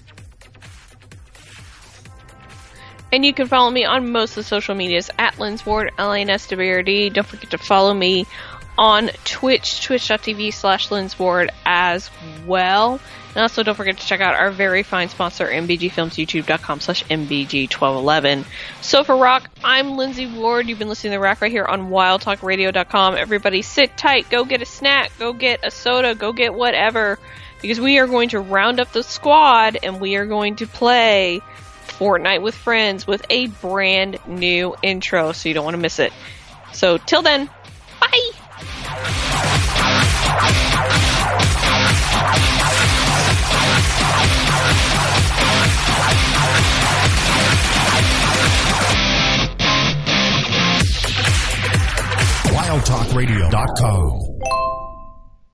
And you can follow me on most of the social medias at Lynn's Ward, L A N S W R D. Don't forget to follow me on Twitch, twitch dot t v slash Lynn's Ward as well. And also don't forget to check out our very fine sponsor, M B G Films, youtube dot com slash M B G twelve eleven. So for Rock, I'm Lindsay Ward. You've been listening to Rock right here on wild talk radio dot com. Everybody sit tight. Go get a snack. Go get a soda. Go get whatever. Because we are going to round up the squad and we are going to play Fortnite with Friends with a brand new intro. So you don't want to miss it. So till then, bye! We'll be right back. talk radio dot com.